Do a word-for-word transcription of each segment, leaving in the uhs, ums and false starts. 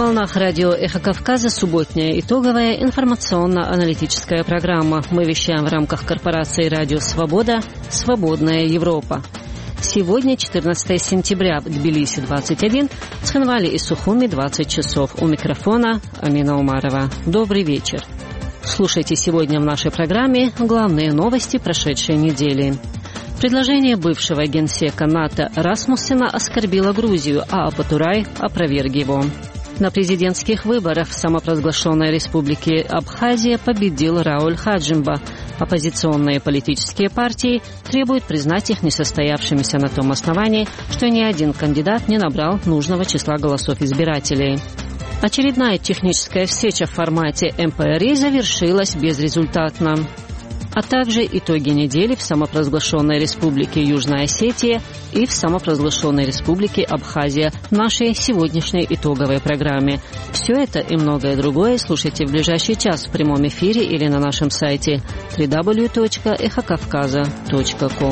волнах радио «Эхо Кавказа» субботняя итоговая информационно-аналитическая программа. Мы вещаем в рамках корпорации «Радио Свобода. Свободная Европа». Сегодня четырнадцатое сентября, Тбилиси двадцать один, Цхинвали и Сухуми двадцать часов. У микрофона Амина Умарова. Добрый вечер. Слушайте сегодня в нашей программе главные новости прошедшей недели. Предложение бывшего генсека НАТО Расмуссена оскорбило Грузию, а Апатурай опроверг его. На президентских выборах в самопровозглашенной республике Абхазия победил Рауль Хаджимба. Оппозиционные политические партии требуют признать их несостоявшимися на том основании, что ни один кандидат не набрал нужного числа голосов избирателей. Очередная техническая встреча в формате эм пэ эр и завершилась безрезультатно. А также итоги недели в самопровозглашенной республике Южная Осетия и в самопровозглашенной республике Абхазия в нашей сегодняшней итоговой программе. Все это и многое другое слушайте в ближайший час в прямом эфире или на нашем сайте дабл ю дабл ю дабл ю точка эхо кавказа точка ком.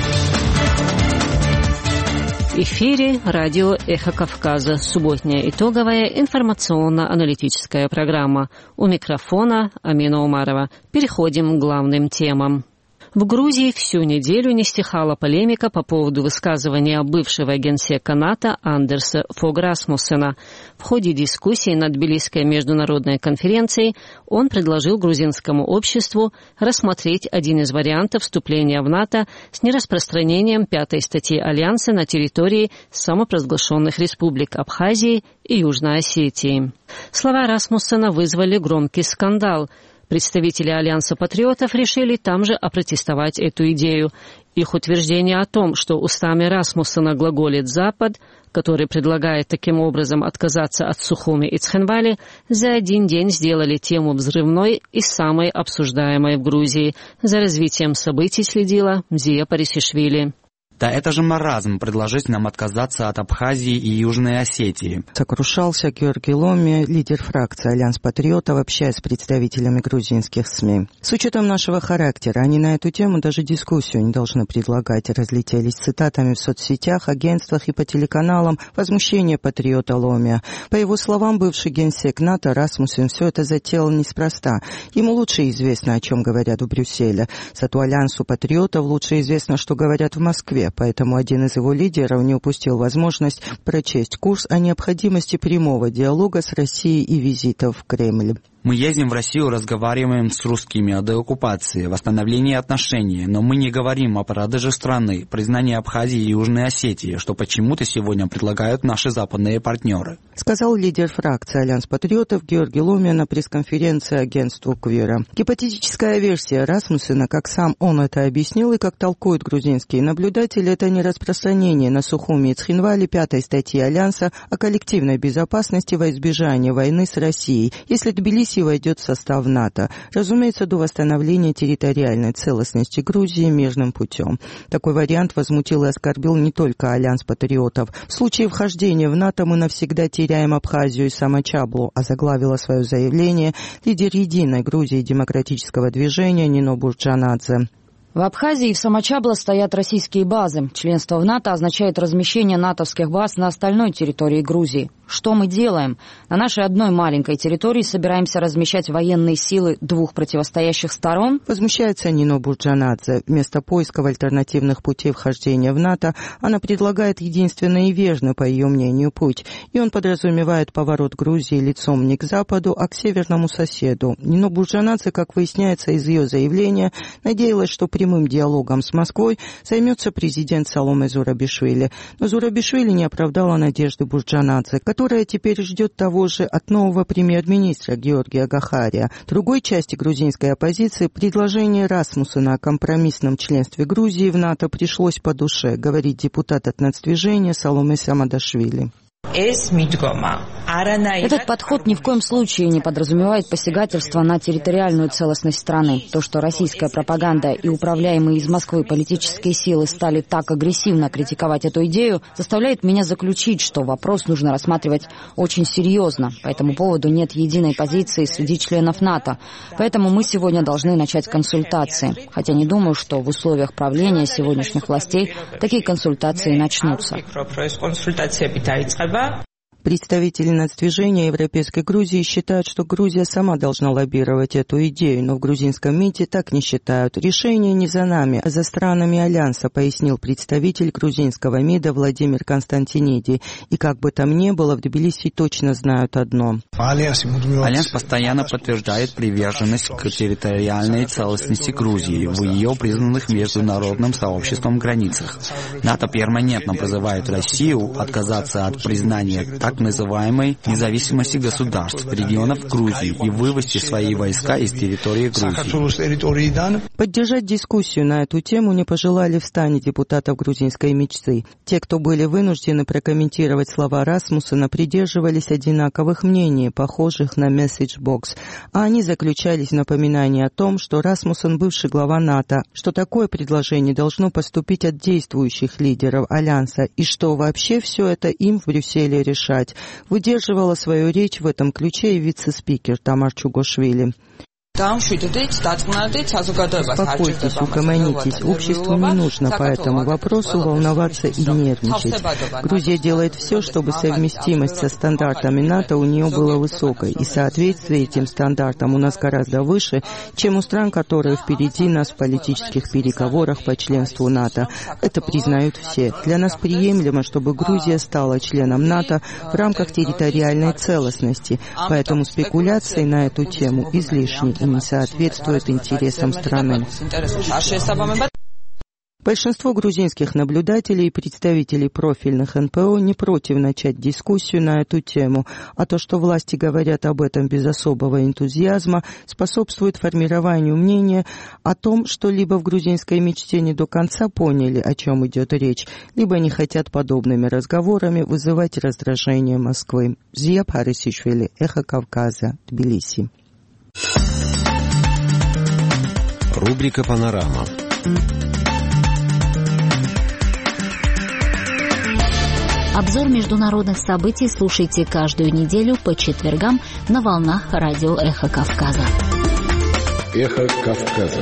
В эфире радио «Эхо Кавказа», субботняя итоговая информационно-аналитическая программа. У микрофона Амина Умарова. Переходим к главным темам. В Грузии всю неделю не стихала полемика по поводу высказывания бывшего генсека НАТО Андерса Фог Расмуссена. В ходе дискуссии на Тбилисской международной конференции он предложил грузинскому обществу рассмотреть один из вариантов вступления в НАТО с нераспространением пятой статьи Альянса на территории самопровозглашенных республик Абхазии и Южной Осетии. Слова Расмуссена вызвали громкий скандал. Представители Альянса патриотов решили там же опротестовать эту идею. Их утверждение о том, что устами Расмуссена глаголит Запад, который предлагает таким образом отказаться от Сухуми и Цхинвали, за один день сделали тему взрывной и самой обсуждаемой в Грузии. За развитием событий следила Мзия Парисишвили. Да это же маразм предложить нам отказаться от Абхазии и Южной Осетии. Сокрушался Георгий Ломи, лидер фракции «Альянс патриотов», общаясь с представителями грузинских СМИ. С учетом нашего характера, они на эту тему даже дискуссию не должны предлагать. Разлетелись цитатами в соцсетях, агентствах и по телеканалам возмущение патриота Ломи. По его словам, бывший генсек НАТО Расмуссен все это затеял неспроста. Ему лучше известно, о чем говорят в Брюсселе. Зато Альянсу патриотов лучше известно, что говорят в Москве. Поэтому один из его лидеров не упустил возможность прочесть курс о необходимости прямого диалога с Россией и визитов в Кремль. Мы ездим в Россию, разговариваем с русскими о деоккупации, восстановлении отношений, но мы не говорим о продаже страны, признании Абхазии и Южной Осетии, что почему-то сегодня предлагают наши западные партнеры. Сказал лидер фракции «Альянс патриотов» Георгий Ломи на пресс-конференции агентству Квира. Гипотетическая версия Расмуссена, как сам он это объяснил и как толкуют грузинские наблюдатели, это не распространение на Сухуми и Цхинвали пятой статьи Альянса о коллективной безопасности во избежание войны с Россией, если Тбилиси войдет в состав НАТО. Разумеется, до восстановления территориальной целостности Грузии мирным путем. Такой вариант возмутил и оскорбил не только Альянс патриотов. В случае вхождения в НАТО мы навсегда теряем Абхазию и Самочаблу, озаглавила свое заявление лидер Единой Грузии демократического движения Нино Бурджанадзе. В Абхазии и в Самочабло стоят российские базы. Членство в НАТО означает размещение натовских баз на остальной территории Грузии. Что мы делаем? На нашей одной маленькой территории собираемся размещать военные силы двух противостоящих сторон? Возмущается Нино Бурджанадзе. Вместо поиска альтернативных путей вхождения в НАТО она предлагает единственный и верный, по ее мнению, путь. И он подразумевает поворот Грузии лицом не к Западу, а к северному соседу. Нино Бурджанадзе, как выясняется из ее заявления, надеялась, что прямым диалогом с Москвой займется президент Саломе Зурабишвили. Но Зурабишвили не оправдала надежды Бурджанадзе, которая теперь ждет того же от нового премьер-министра Георгия Гахария. Другой части грузинской оппозиции предложение Расмуссена о компромиссном членстве Грузии в НАТО пришлось по душе, говорит депутат от нацдвижения Саломе Самадашвили. Этот подход ни в коем случае не подразумевает посягательство на территориальную целостность страны. То, что российская пропаганда и управляемые из Москвы политические силы стали так агрессивно критиковать эту идею, заставляет меня заключить, что вопрос нужно рассматривать очень серьезно. По этому поводу нет единой позиции среди членов НАТО. Поэтому мы сегодня должны начать консультации. Хотя не думаю, что в условиях правления сегодняшних властей такие консультации начнутся. Представители нацдвижения Европейской Грузии считают, что Грузия сама должна лоббировать эту идею, но в грузинском МИДе так не считают. Решение не за нами, а за странами Альянса, пояснил представитель грузинского МИДа Владимир Константиниди. И как бы там ни было, в Тбилиси точно знают одно. Альянс постоянно подтверждает приверженность к территориальной целостности Грузии в ее признанных международным сообществом границах. НАТО перманентно призывает Россию отказаться от признания так называемой независимости государств, регионов Грузии и вывести свои войска из территории Грузии. Поддержать дискуссию на эту тему не пожелали в стане депутатов грузинской мечты. Те, кто были вынуждены прокомментировать слова Расмуссена, придерживались одинаковых мнений, похожих на месседж-бокс, а они заключались в напоминании о том, что Расмуссен бывший глава НАТО, что такое предложение должно поступить от действующих лидеров Альянса и что вообще все это им в Брюсселе решать. Выдерживала свою речь в этом ключе и вице-спикер Тамар Чугошвили. Успокойтесь, угомонитесь. Обществу не нужно по этому вопросу волноваться и нервничать. Грузия делает все, чтобы совместимость со стандартами НАТО у нее была высокой, и соответствие этим стандартам у нас гораздо выше, чем у стран, которые впереди нас в политических переговорах по членству НАТО. Это признают все. Для нас приемлемо, чтобы Грузия стала членом НАТО в рамках территориальной целостности, поэтому спекуляции на эту тему излишни и не соответствует интересам страны. Большинство грузинских наблюдателей и представителей профильных эн пэ о не против начать дискуссию на эту тему, а то, что власти говорят об этом без особого энтузиазма, способствует формированию мнения о том, что либо в грузинской мечте не до конца поняли, о чем идет речь, либо не хотят подобными разговорами вызывать раздражение Москвы. Зия Парисишвили, Эхо Кавказа, Тбилиси. Рубрика «Панорама». Обзор международных событий слушайте каждую неделю по четвергам на волнах радио «Эхо Кавказа». «Эхо Кавказа».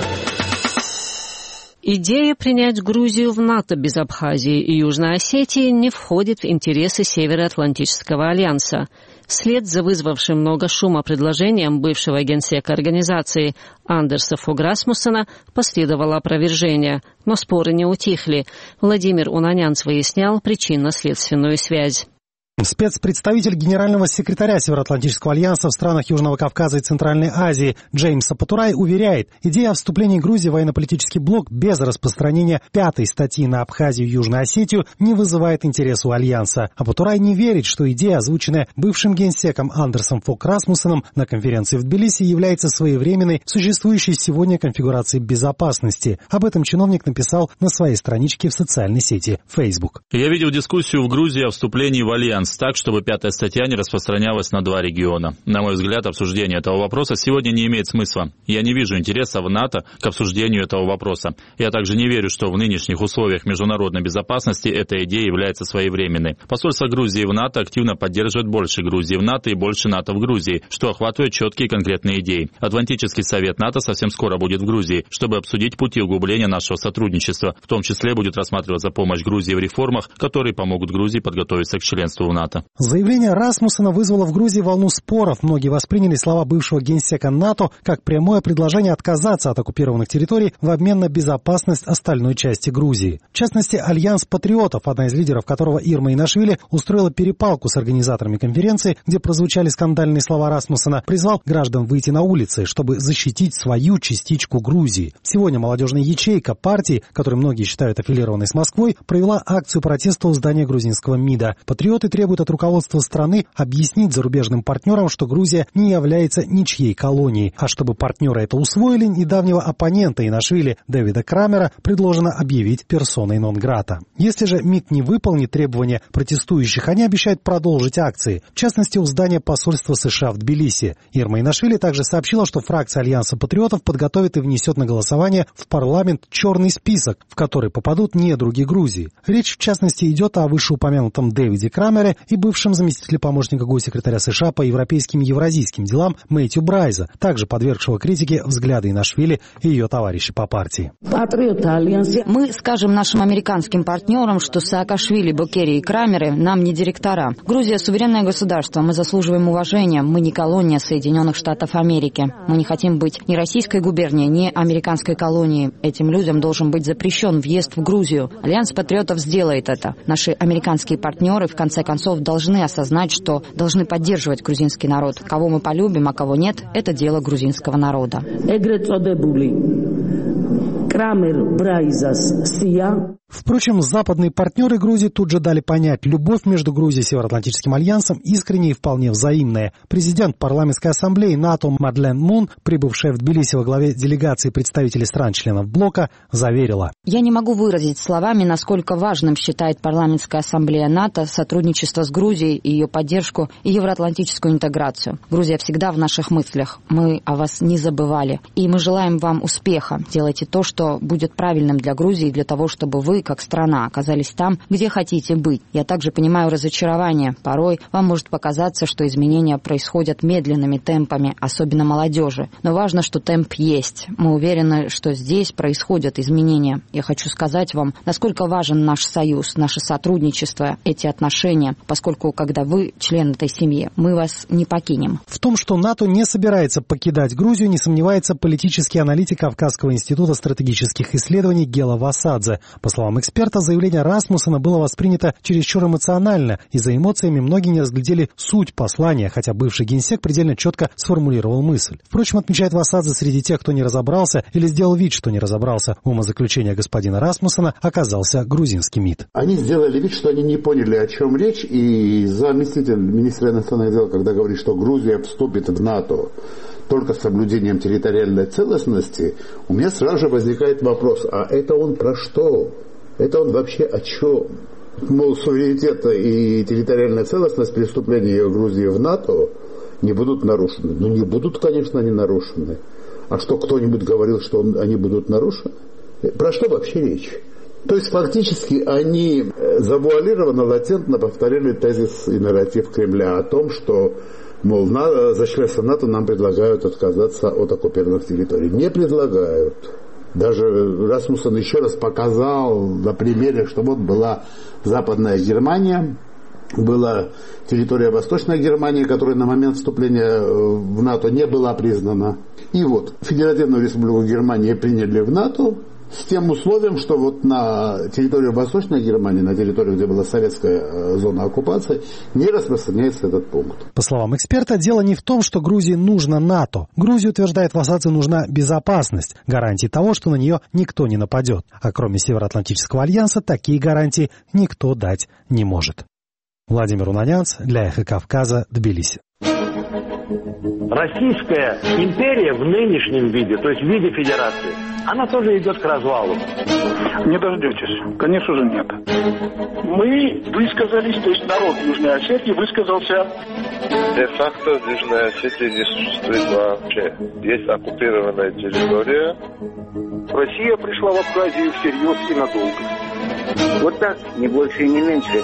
Идея принять Грузию в НАТО без Абхазии и Южной Осетии не входит в интересы Североатлантического альянса. Вслед за вызвавшим много шума предложением бывшего генсека организации Андерса Фог Расмуссена последовало опровержение, но споры не утихли. Владимир Унанянц выяснял причинно-следственную связь. Спецпредставитель генерального секретаря Североатлантического альянса в странах Южного Кавказа и Центральной Азии Джеймс Апатурай уверяет, идея о вступлении Грузии в военно-политический блок без распространения пятой статьи на Абхазию и Южную Осетию не вызывает интереса у альянса. Апатурай не верит, что идея, озвученная бывшим генсеком Андерсом Фог Расмуссеном на конференции в Тбилиси, является своевременной в существующей сегодня конфигурации безопасности. Об этом чиновник написал на своей страничке в социальной сети Facebook. Я видел дискуссию в Грузии о вступлении в альянс так, чтобы пятая статья не распространялась на два региона. На мой взгляд, обсуждение этого вопроса сегодня не имеет смысла. Я не вижу интереса в НАТО к обсуждению этого вопроса. Я также не верю, что в нынешних условиях международной безопасности эта идея является своевременной. Посольство Грузии в НАТО активно поддерживает больше Грузии в НАТО и больше НАТО в Грузии, что охватывает четкие конкретные идеи. Атлантический совет НАТО совсем скоро будет в Грузии, чтобы обсудить пути углубления нашего сотрудничества. В том числе будет рассматриваться помощь Грузии в реформах, которые помогут Грузии подготовиться к членству в НАТО. Заявление Расмуссена вызвало в Грузии волну споров. Многие восприняли слова бывшего генсека НАТО как прямое предложение отказаться от оккупированных территорий в обмен на безопасность остальной части Грузии. В частности, Альянс патриотов, одна из лидеров которого Ирма Инашвили, устроила перепалку с организаторами конференции, где прозвучали скандальные слова Расмуссена, призвал граждан выйти на улицы, чтобы защитить свою частичку Грузии. Сегодня молодежная ячейка партии, которую многие считают аффилированной с Москвой, провела акцию протеста у здания грузинского МИДа. Патриоты требуют от руководства страны объяснить зарубежным партнерам, что Грузия не является ничьей колонией. А чтобы партнеры это усвоили, недавнего оппонента Инашвили Дэвида Крамера предложено объявить персоной нон-грата. Если же МИД не выполнит требования протестующих, они обещают продолжить акции. В частности, у здания посольства США в Тбилиси. Ирма Инашвили также сообщила, что фракция Альянса патриотов подготовит и внесет на голосование в парламент черный список, в который попадут недруги Грузии. Речь, в частности, идет о вышеупомянутом Дэвиде Крамере Украины и бывшим заместителем помощника госсекретаря США по европейским и евразийским делам Мэтью Брайза, также подвергшего критике взгляды Инашвили и ее товарищей по партии. Мы скажем нашим американским партнерам, что Саакашвили, Букери и Крамеры нам не директора. Грузия – суверенное государство, мы заслуживаем уважения, мы не колония Соединенных Штатов Америки. Мы не хотим быть ни российской губернией, ни американской колонией. Этим людям должен быть запрещен въезд в Грузию. Альянс патриотов сделает это. Наши американские партнеры, в конце концов, должны осознать, что должны поддерживать грузинский народ. Кого мы полюбим, а кого нет – это дело грузинского народа. Впрочем, западные партнеры Грузии тут же дали понять, любовь между Грузией и Североатлантическим альянсом искренняя и вполне взаимная. Президент парламентской ассамблеи НАТО Мадлен Мун, прибывшая в Тбилиси во главе делегации представителей стран-членов блока, заверила: «Я не могу выразить словами, насколько важным считает парламентская ассамблея НАТО сотрудничество с Грузией и ее поддержку и евроатлантическую интеграцию. Грузия всегда в наших мыслях. Мы о вас не забывали. И мы желаем вам успеха. Делайте то, что будет правильным для Грузии, для того, чтобы вы, как страна, оказались там, где хотите быть. Я также понимаю разочарование. Порой вам может показаться, что изменения происходят медленными темпами, особенно молодежи. Но важно, что темп есть. Мы уверены, что здесь происходят изменения. Я хочу сказать вам, насколько важен наш союз, наше сотрудничество, эти отношения, поскольку, когда вы член этой семьи, мы вас не покинем». В том, что НАТО не собирается покидать Грузию, не сомневается политический аналитик Кавказского института стратегических исследований Гела Васадзе. По словам эксперта, заявление Расмуссена было воспринято чересчур эмоционально, и за эмоциями многие не разглядели суть послания, хотя бывший генсек предельно четко сформулировал мысль. Впрочем, отмечает Васадзе, среди тех, кто не разобрался или сделал вид, что не разобрался, умозаключение господина Расмуссена оказался грузинский МИД. Они сделали вид, что они не поняли, о чем речь, и заместитель министра иностранных дел, когда говорит, что Грузия вступит в НАТО только с соблюдением территориальной целостности, у меня сразу же возникает вопрос, а это он про что? Это он вообще о чем? Мол, суверенитет и территориальная целостность при вступлении Грузии в НАТО не будут нарушены. Ну, не будут, конечно, они нарушены. А что, кто-нибудь говорил, что они будут нарушены? Про что вообще речь? То есть, фактически, они завуалированно, латентно повторили тезис и нарратив Кремля о том, что, мол, за членство НАТО нам предлагают отказаться от оккупированных территорий. Не предлагают. Даже Расмуссен еще раз показал на примере, что вот была Западная Германия, была территория Восточной Германии, которая на момент вступления в НАТО не была признана. И вот Федеративную Республику Германии приняли в НАТО с тем условием, что вот на территорию Восточной Германии, на территорию, где была советская зона оккупации, не распространяется этот пункт. По словам эксперта, дело не в том, что Грузии нужно НАТО. Грузии, утверждает Васадзе, нужна безопасность, гарантии того, что на нее никто не нападет. А кроме Североатлантического альянса, такие гарантии никто дать не может. Владимир Унанянц для «Эхо Кавказа», Тбилиси. Российская империя в нынешнем виде, то есть в виде федерации, она тоже идет к развалу. Не дождетесь. Конечно же нет. Мы высказались, то есть народ Южной Осетии высказался. Де-факто в Южной Осетии не существует вообще. Есть оккупированная территория. Россия пришла в Абхазию всерьез и надолго. Вот так, не больше и не меньше.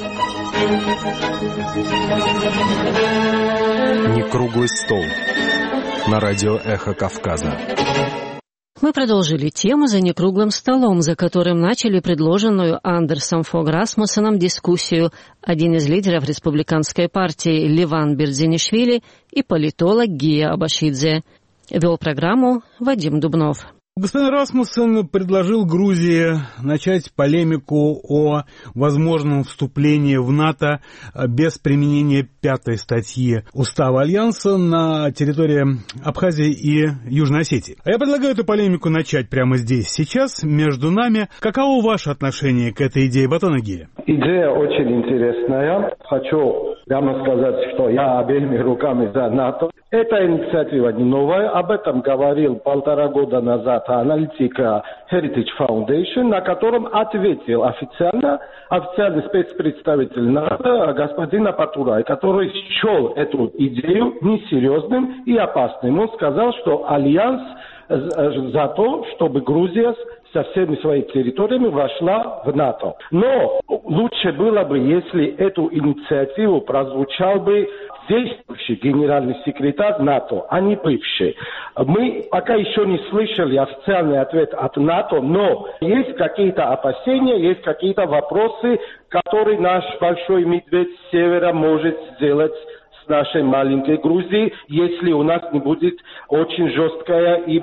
Не круглый стол. На радио «Эхо Кавказа». Мы продолжили тему за некруглым столом, за которым начали предложенную Андерсом Фог Расмуссеном дискуссию один из лидеров республиканской партии Леван Бердзинишвили и политолог Гия Абашидзе. Вел программу Вадим Дубнов. Господин Расмуссен предложил Грузии начать полемику о возможном вступлении в НАТО без применения пятой статьи Устава Альянса на территории Абхазии и Южной Осетии. А я предлагаю эту полемику начать прямо здесь, сейчас, между нами. Каково ваше отношение к этой идее, Батон Гия? Идея очень интересная. Хочу прямо сказать, что я обеими руками за НАТО. Эта инициатива не новая. Об этом говорил полтора года назад аналитик Heritage Foundation, на котором ответил официально официальный спецпредставитель НАТО господин Апатурай, который счел эту идею несерьезным и опасным. Он сказал, что Альянс за то, чтобы Грузия со всеми своими территориями вошла в НАТО. Но лучше было бы, если эту инициативу прозвучал бы действующий генеральный секретарь НАТО, а не бывший. Мы пока еще не слышали официальный ответ от НАТО, но есть какие-то опасения, есть какие-то вопросы, которые наш большой медведь с севера может сделать с нашей маленькой Грузией, если у нас не будет очень жесткая и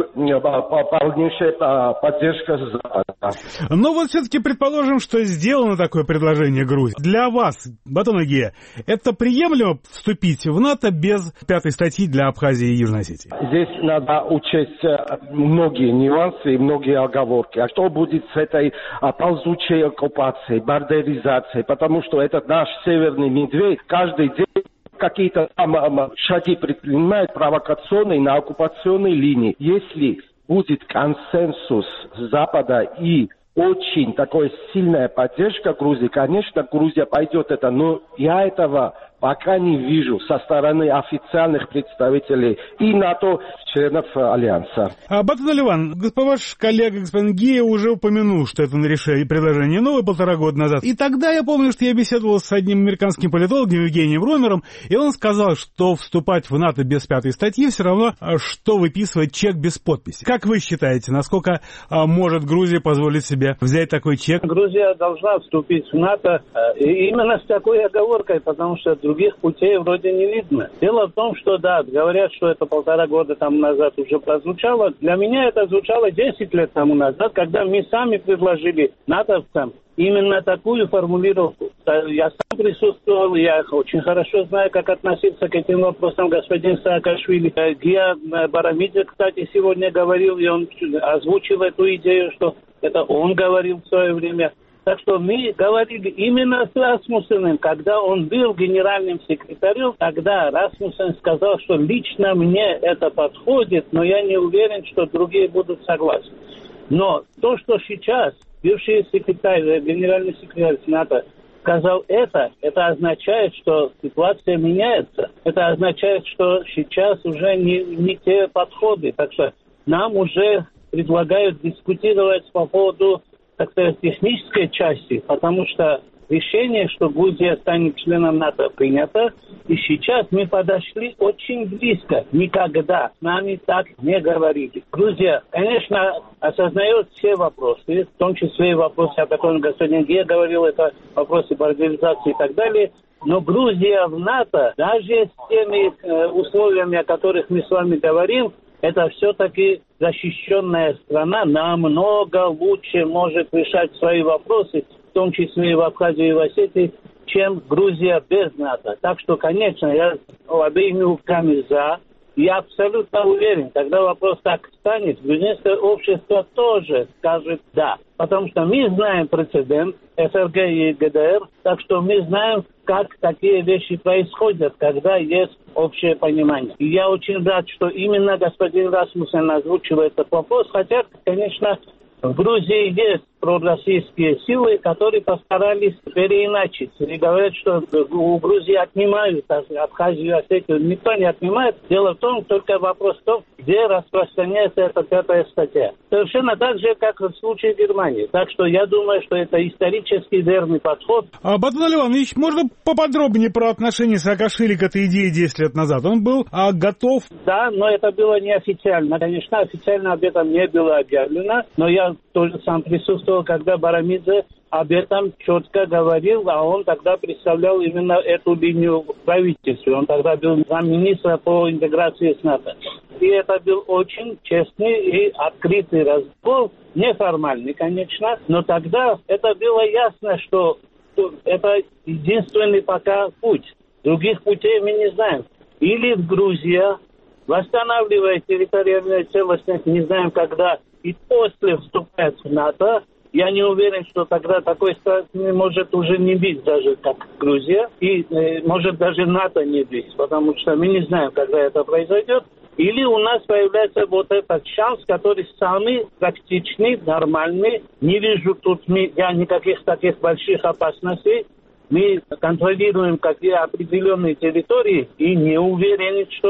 полнейшая поддержка Запада. Но вот все-таки предположим, что сделано такое предложение Грузии. Для вас, Батон Агия, это приемлемо вступить в НАТО без пятой статьи для Абхазии и Южной Осетии? Здесь надо учесть многие нюансы и многие оговорки. А что будет с этой ползучей оккупацией, бардеризацией? Потому что этот наш северный медведь каждый день какие-то там шаги предпринимает провокационные на оккупационной линии. Если будет консенсус Запада и очень такая сильная поддержка Грузии, конечно, Грузия пойдет это, но я этого пока не вижу со стороны официальных представителей и НАТО, членов Альянса. А, Батон Ливан, ваш коллега, господин Гия, уже упомянул, что это решение, предложение новое полтора года назад. И тогда я помню, что я беседовал с одним американским политологом, Евгением Ромером, и он сказал, что вступать в НАТО без пятой статьи все равно, что выписывать чек без подписи. Как вы считаете, насколько а, может Грузия позволить себе взять такой чек? Грузия должна вступить в НАТО именно с такой оговоркой, потому что других путей вроде не видно. Дело в том, что да, говорят, что это полтора года тому назад уже прозвучало. Для меня это звучало десять лет тому назад, когда мы сами предложили натовцам именно такую формулировку. Я сам присутствовал, я очень хорошо знаю, как относиться к этим вопросам господин Саакашвили. Гия Барамидзе, кстати, сегодня говорил, и он озвучил эту идею, что это он говорил в свое время. Так что мы говорили именно с Расмуссеном, когда он был генеральным секретарем, тогда Расмуссен сказал, что лично мне это подходит, но я не уверен, что другие будут согласны. Но то, что сейчас бывший секретарь, генеральный секретарь НАТО сказал это, это означает, что ситуация меняется. Это означает, что сейчас уже не, не те подходы. Так что нам уже предлагают дискутировать по поводу, так сказать, технической части, потому что решение, что Грузия станет членом НАТО, принято, и сейчас мы подошли очень близко. Никогда с нами так не говорили. Грузия, конечно, осознает все вопросы, в том числе и вопросы, о которых господин Гия говорил, это вопросы бардеризации и так далее. Но Грузия в НАТО, даже с теми э, условиями, о которых мы с вами говорим, это все-таки защищенная страна, намного лучше может решать свои вопросы, в том числе и в Абхазии и в Осетии, чем Грузия без НАТО. Так что, конечно, я обеими руками за. Я абсолютно уверен, когда вопрос так станет, грузинское общество тоже скажет «да». Потому что мы знаем прецедент СРГ и ГДР, так что мы знаем, как такие вещи происходят, когда есть общее понимание. И я очень рад, что именно господин Расмуссен озвучил этот вопрос, хотя, конечно, в Грузии есть пророссийские силы, которые постарались переиначить. И говорят, что у Грузии отнимают Абхазию, Осетию. Никто не отнимает. Дело в том, только вопрос в том, где распространяется эта пятая статья. Совершенно так же, как в случае Германии. Так что я думаю, что это исторически верный подход. А, Батон Ливанович, можно поподробнее про отношения Саакашвили к этой идее десять лет назад? Он был а, готов? Да, но это было неофициально. Конечно, официально об этом не было объявлено, но я тоже сам присутствовал, когда Барамидзе об этом четко говорил, а он тогда представлял именно эту линию в правительстве. Он тогда был замминистра по интеграции с НАТО. И это был очень честный и открытый разговор, неформальный, конечно, но тогда это было ясно, что это единственный пока путь. Других путей мы не знаем. Или Грузия восстанавливает территориальную целостность, не знаем когда, и после вступает в НАТО. Я не уверен, что тогда такой страны может уже не быть даже как Грузия, и э, может даже НАТО не быть, потому что мы не знаем, когда это произойдет. Или у нас появляется вот этот шанс, который самый практичный, нормальный. Не вижу тут мы, я никаких таких больших опасностей. Мы контролируем какие определенные территории и не уверены, что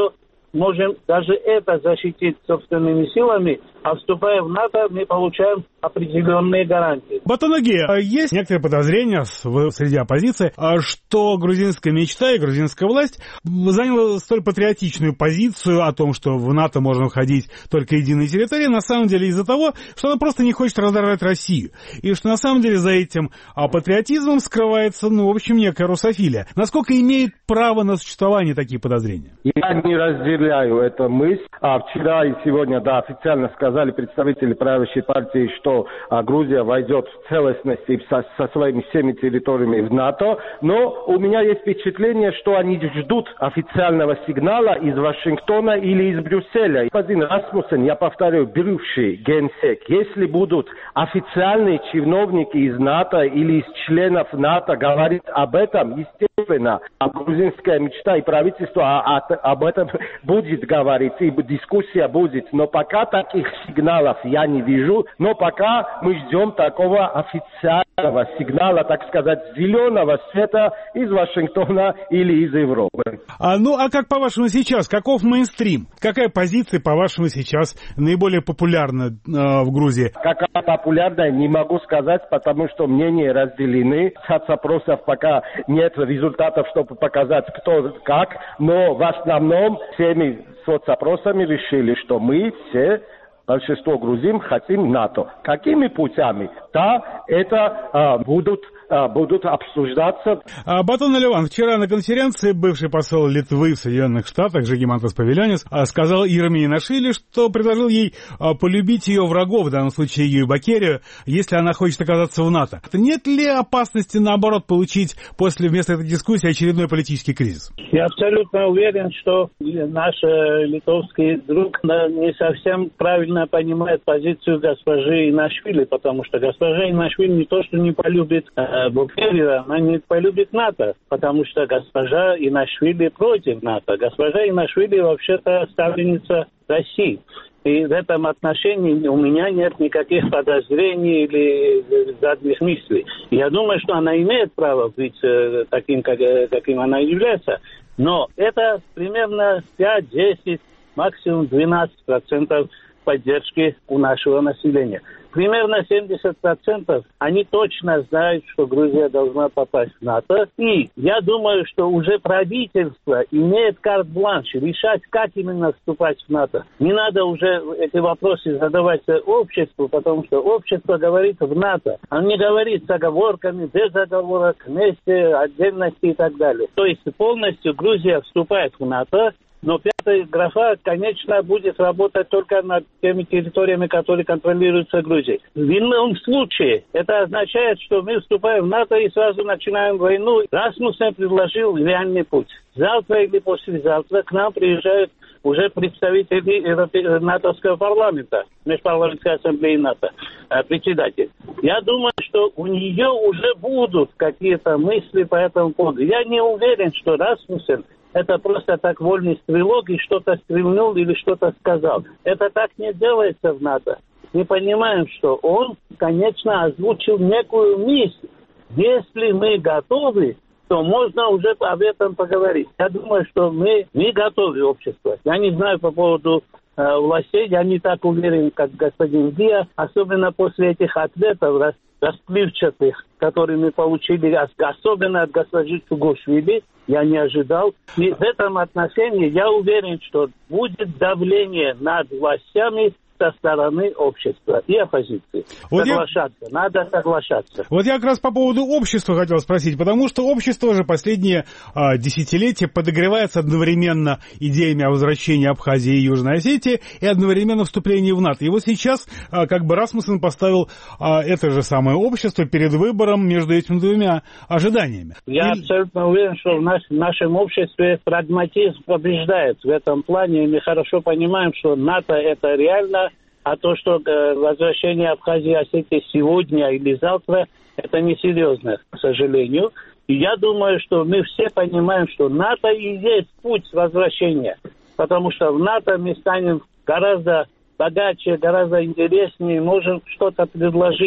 можем даже это защитить собственными силами, а вступая в НАТО, мы получаем определенные гарантии. Батоноги, есть некоторые подозрения среди оппозиции, что грузинская мечта и грузинская власть заняла столь патриотичную позицию о том, что в НАТО можно входить только единой территории, на самом деле из-за того, что она просто не хочет раздражать Россию. И что на самом деле за этим патриотизмом скрывается, ну, в общем, некая русофилия. Насколько имеет право на существование такие подозрения? Я не разделяю эту мысль. А вчера и сегодня, да, официально сказали представители правящей партии, что а, Грузия войдет в целостности со, со своими всеми территориями в НАТО. Но у меня есть впечатление, что они ждут официального сигнала из Вашингтона или из Брюсселя. Господин Расмуссен, я повторю, бывший генсек, если будут официальные чиновники из НАТО или из членов НАТО говорить об этом, естественно, а грузинская мечта и правительство а, а, об этом будет говорить, и дискуссия будет. Но пока таких сигналов я не вижу, но пока мы ждем такого официального сигнала, так сказать, зеленого света из Вашингтона или из Европы. А, ну, а как по-вашему сейчас? Каков мейнстрим? Какая позиция, по-вашему, сейчас наиболее популярна э, в Грузии? Какая популярная, не могу сказать, потому что мнения разделены. Соцопросов пока нет результатов, чтобы показать, кто как, но в основном всеми соцопросами решили, что мы все, большинство грузин, хотим НАТО. Какими путями? Да, это а, будут, а, будут обсуждаться. А, Батон Наливан, вчера на конференции бывший посол Литвы в Соединенных Штатах Жигимантас Павильонис сказал Ирине Инашвили, что предложил ей а, полюбить ее врагов, в данном случае ее и Бакерию, если она хочет оказаться в НАТО. Нет ли опасности, наоборот, получить после вместо этой дискуссии очередной политический кризис? Я абсолютно уверен, что наш литовский друг не совсем правильно понимает позицию госпожи Инашвили, потому что госпожа Инашвили не то, что не полюбит э, Бакерию, она не полюбит НАТО, потому что госпожа Инашвили против НАТО. Госпожа Инашвили вообще-то ставленница России. И в этом отношении у меня нет никаких подозрений или задних мыслей. Я думаю, что она имеет право быть э, таким, как, каким она является, но это примерно пять-десять, максимум двенадцать процентов поддержки у нашего населения. Примерно семьдесят процентов они точно знают, что Грузия должна попасть в НАТО. И я думаю, что уже правительство имеет карт-бланш решать, как именно вступать в НАТО. Не надо уже эти вопросы задавать обществу, потому что общество говорит в НАТО. Оно не говорит с оговорками, без оговорок, вместе, отдельности и так далее. То есть полностью Грузия вступает в НАТО. Но пятая графа, конечно, будет работать только над теми территориями, которые контролируются Грузией. В ином случае это означает, что мы вступаем в НАТО и сразу начинаем войну. Расмуссен предложил реальный путь. Завтра или послезавтра к нам приезжают уже представители натовского парламента, Межпарламентской ассамблеи НАТО, председатель. Я думаю, что у нее уже будут какие-то мысли по этому поводу. Я не уверен, что Расмуссен это просто так вольный стрелок и что-то стрельнул или что-то сказал. Это так не делается в НАТО. Мы понимаем, что он, конечно, озвучил некую мысль. Если мы готовы, то можно уже об этом поговорить. Я думаю, что мы, мы готовы, общество. Я не знаю по поводу э, властей, я не так уверен, как господин Диа, особенно после этих ответов рас, расплывчатых, которые мы получили, особенно от госпожи Чугошвили. Я не ожидал. И в этом отношении я уверен, что будет давление над властями со стороны общества и оппозиции. Вот соглашаться. Я... Надо соглашаться. Вот я как раз по поводу общества хотел спросить, потому что общество же последние а, десятилетия подогревается одновременно идеями о возвращении Абхазии и Южной Осетии и одновременно вступлении в НАТО. И вот сейчас а, как бы Расмуссен поставил а, это же самое общество перед выбором между этими двумя ожиданиями. Я и... абсолютно уверен, что в, наш, в нашем обществе прагматизм побеждает в этом плане. И мы хорошо понимаем, что НАТО это реально. А то, что э, возвращение Абхазии и Осетии сегодня или завтра, это несерьезно, к сожалению. И я думаю, что мы все понимаем, что НАТО и есть путь возвращения. Потому что в НАТО мы станем гораздо богаче, гораздо интереснее, можем что-то предложить.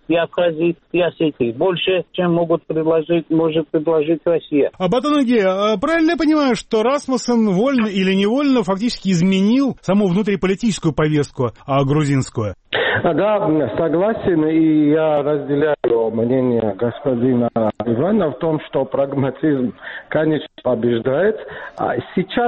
и Абхазии, и Осетии. Больше, чем могут предложить, может предложить Россия. А Батонаге, правильно я понимаю, что Расмуссен вольно или невольно фактически изменил саму внутриполитическую повестку а, грузинскую? Да, согласен, и я разделяю мнение господина Ивана в том, что прагматизм, конечно, побеждает. Сейчас,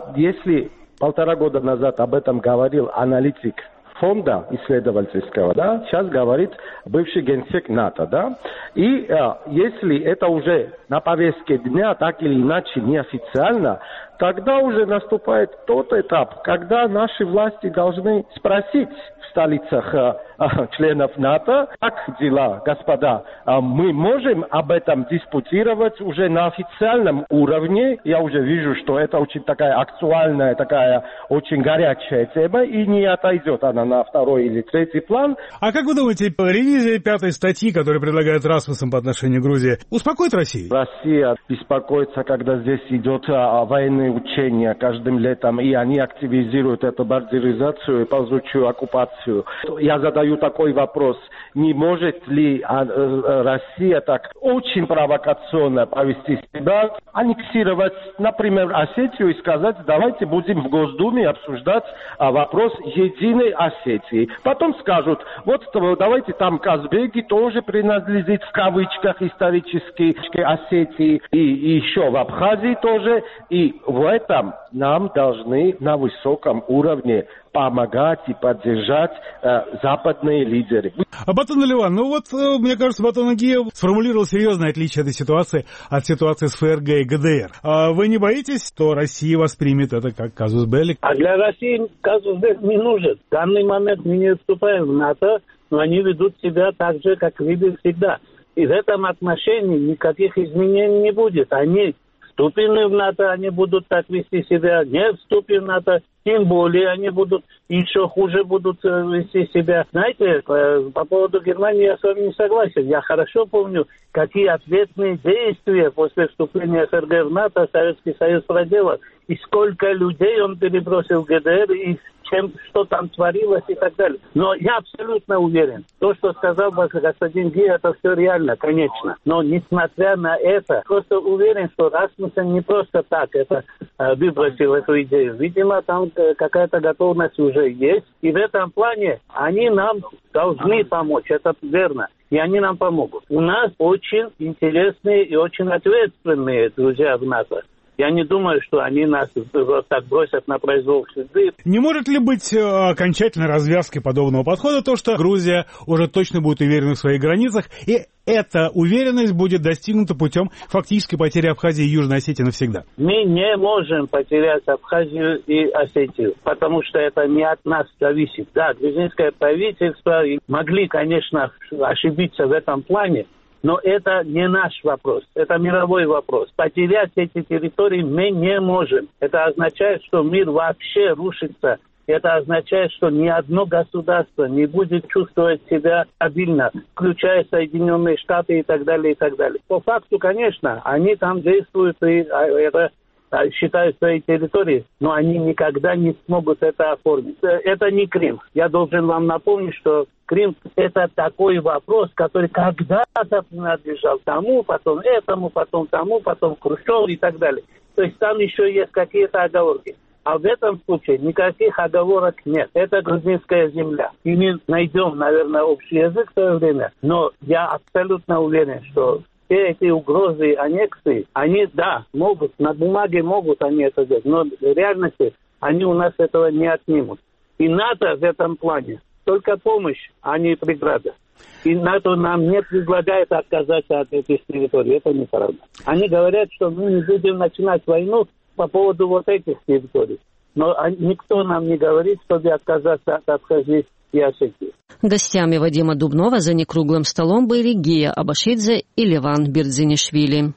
если полтора года назад об этом говорил аналитик фонда исследовательского, да, сейчас говорит бывший генсек НАТО, да, и а, если это уже на повестке дня, так или иначе неофициально, тогда уже наступает тот этап, когда наши власти должны спросить в столицах а, а, членов НАТО, как дела, господа, а мы можем об этом диспутировать уже на официальном уровне. Я уже вижу, что это очень такая актуальная, такая очень горячая тема, и не отойдет она на второй или третий план. А как вы думаете, ревизия пятой статьи, которую предлагает Расмуссен по отношению к Грузии, успокоит Россию? Россия беспокоится, когда здесь идет а, военные учения каждым летом, и они активизируют эту бомбардировку и ползучую оккупацию. Я задаю такой вопрос: не может ли а, а, Россия так очень провокационно повести себя, аннексировать, например, Осетию и сказать, давайте будем в Госдуме обсуждать а, вопрос единой Осетии. Потом скажут, вот давайте там Казбеки тоже принадлежит в кавычках исторически Осетии, и, и еще в Абхазии тоже, и в этом нам должны на высоком уровне помогать и поддержать э, западные лидеры. А Батон Ливан, ну вот, э, мне кажется, Батон Агиев сформулировал серьезное отличие этой ситуации от ситуации с ФРГ и ГДР. А вы не боитесь, что Россия воспримет это как казус белли? А для России казус белли не нужен. В данный момент мы не вступаем в НАТО, но они ведут себя так же, как видели всегда. И в этом отношении никаких изменений не будет. Они вступлены в НАТО, они будут так вести себя, не вступлены в НАТО, тем более они будут еще хуже будут вести себя. Знаете, по поводу Германии я с вами не согласен. Я хорошо помню, какие ответные действия после вступления ФРГ в НАТО Советский Союз проделал. И сколько людей он перебросил в ГДР, и чем, что там творилось и так далее. Но я абсолютно уверен, то, что сказал господин Ги, это все реально, конечно. Но несмотря на это, просто уверен, что Расмуссен не просто так это э, выбросил эту идею. Видимо, там э, какая-то готовность уже есть. И в этом плане они нам должны помочь, это верно. И они нам помогут. У нас очень интересные и очень ответственные друзья в НАТО. Я не думаю, что они нас вот так бросят на произвол судьбы. Не может ли быть окончательной развязкой подобного подхода то, что Грузия уже точно будет уверена в своих границах, и эта уверенность будет достигнута путем фактической потери Абхазии и Южной Осетии навсегда? Мы не можем потерять Абхазию и Осетию, потому что это не от нас зависит. Да, грузинское правительство могли, конечно, ошибиться в этом плане, но это не наш вопрос, это мировой вопрос. Потерять эти территории мы не можем. Это означает, что мир вообще рушится. Это означает, что ни одно государство не будет чувствовать себя стабильно, включая Соединенные Штаты и так далее, и так далее. По факту, конечно, они там действуют, и это считают своей территорией, но они никогда не смогут это оформить. Это не Крым. Я должен вам напомнить, что Крым – это такой вопрос, который когда-то принадлежал тому, потом этому, потом тому, потом Хрущеву и так далее. То есть там еще есть какие-то оговорки. А в этом случае никаких оговорок нет. Это грузинская земля. И мы найдем, наверное, общий язык в свое время. Но я абсолютно уверен, что все эти угрозы аннексии, они, да, могут, на бумаге могут они это делать, но в реальности они у нас этого не отнимут. И НАТО в этом плане только помощь, а не преграда. И НАТО нам не предлагает отказаться от этих территорий. Это неправда. Они говорят, что мы не будем начинать войну по поводу вот этих территорий. Но никто нам не говорит, чтобы отказаться от Абхазии и Осетии. Гостями Вадима Дубнова за некруглым столом были Гия Абашидзе и Леван Бердзинишвили.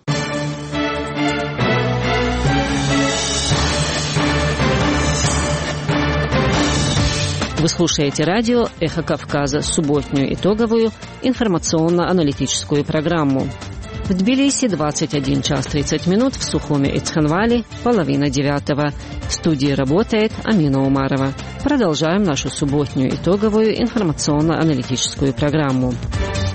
Вы слушаете радио «Эхо Кавказа», субботнюю итоговую информационно-аналитическую программу. В Тбилиси двадцать один час тридцать минут, в Сухуме и Цхинвале половина девятого. В студии работает Амина Умарова. Продолжаем нашу субботнюю итоговую информационно-аналитическую программу.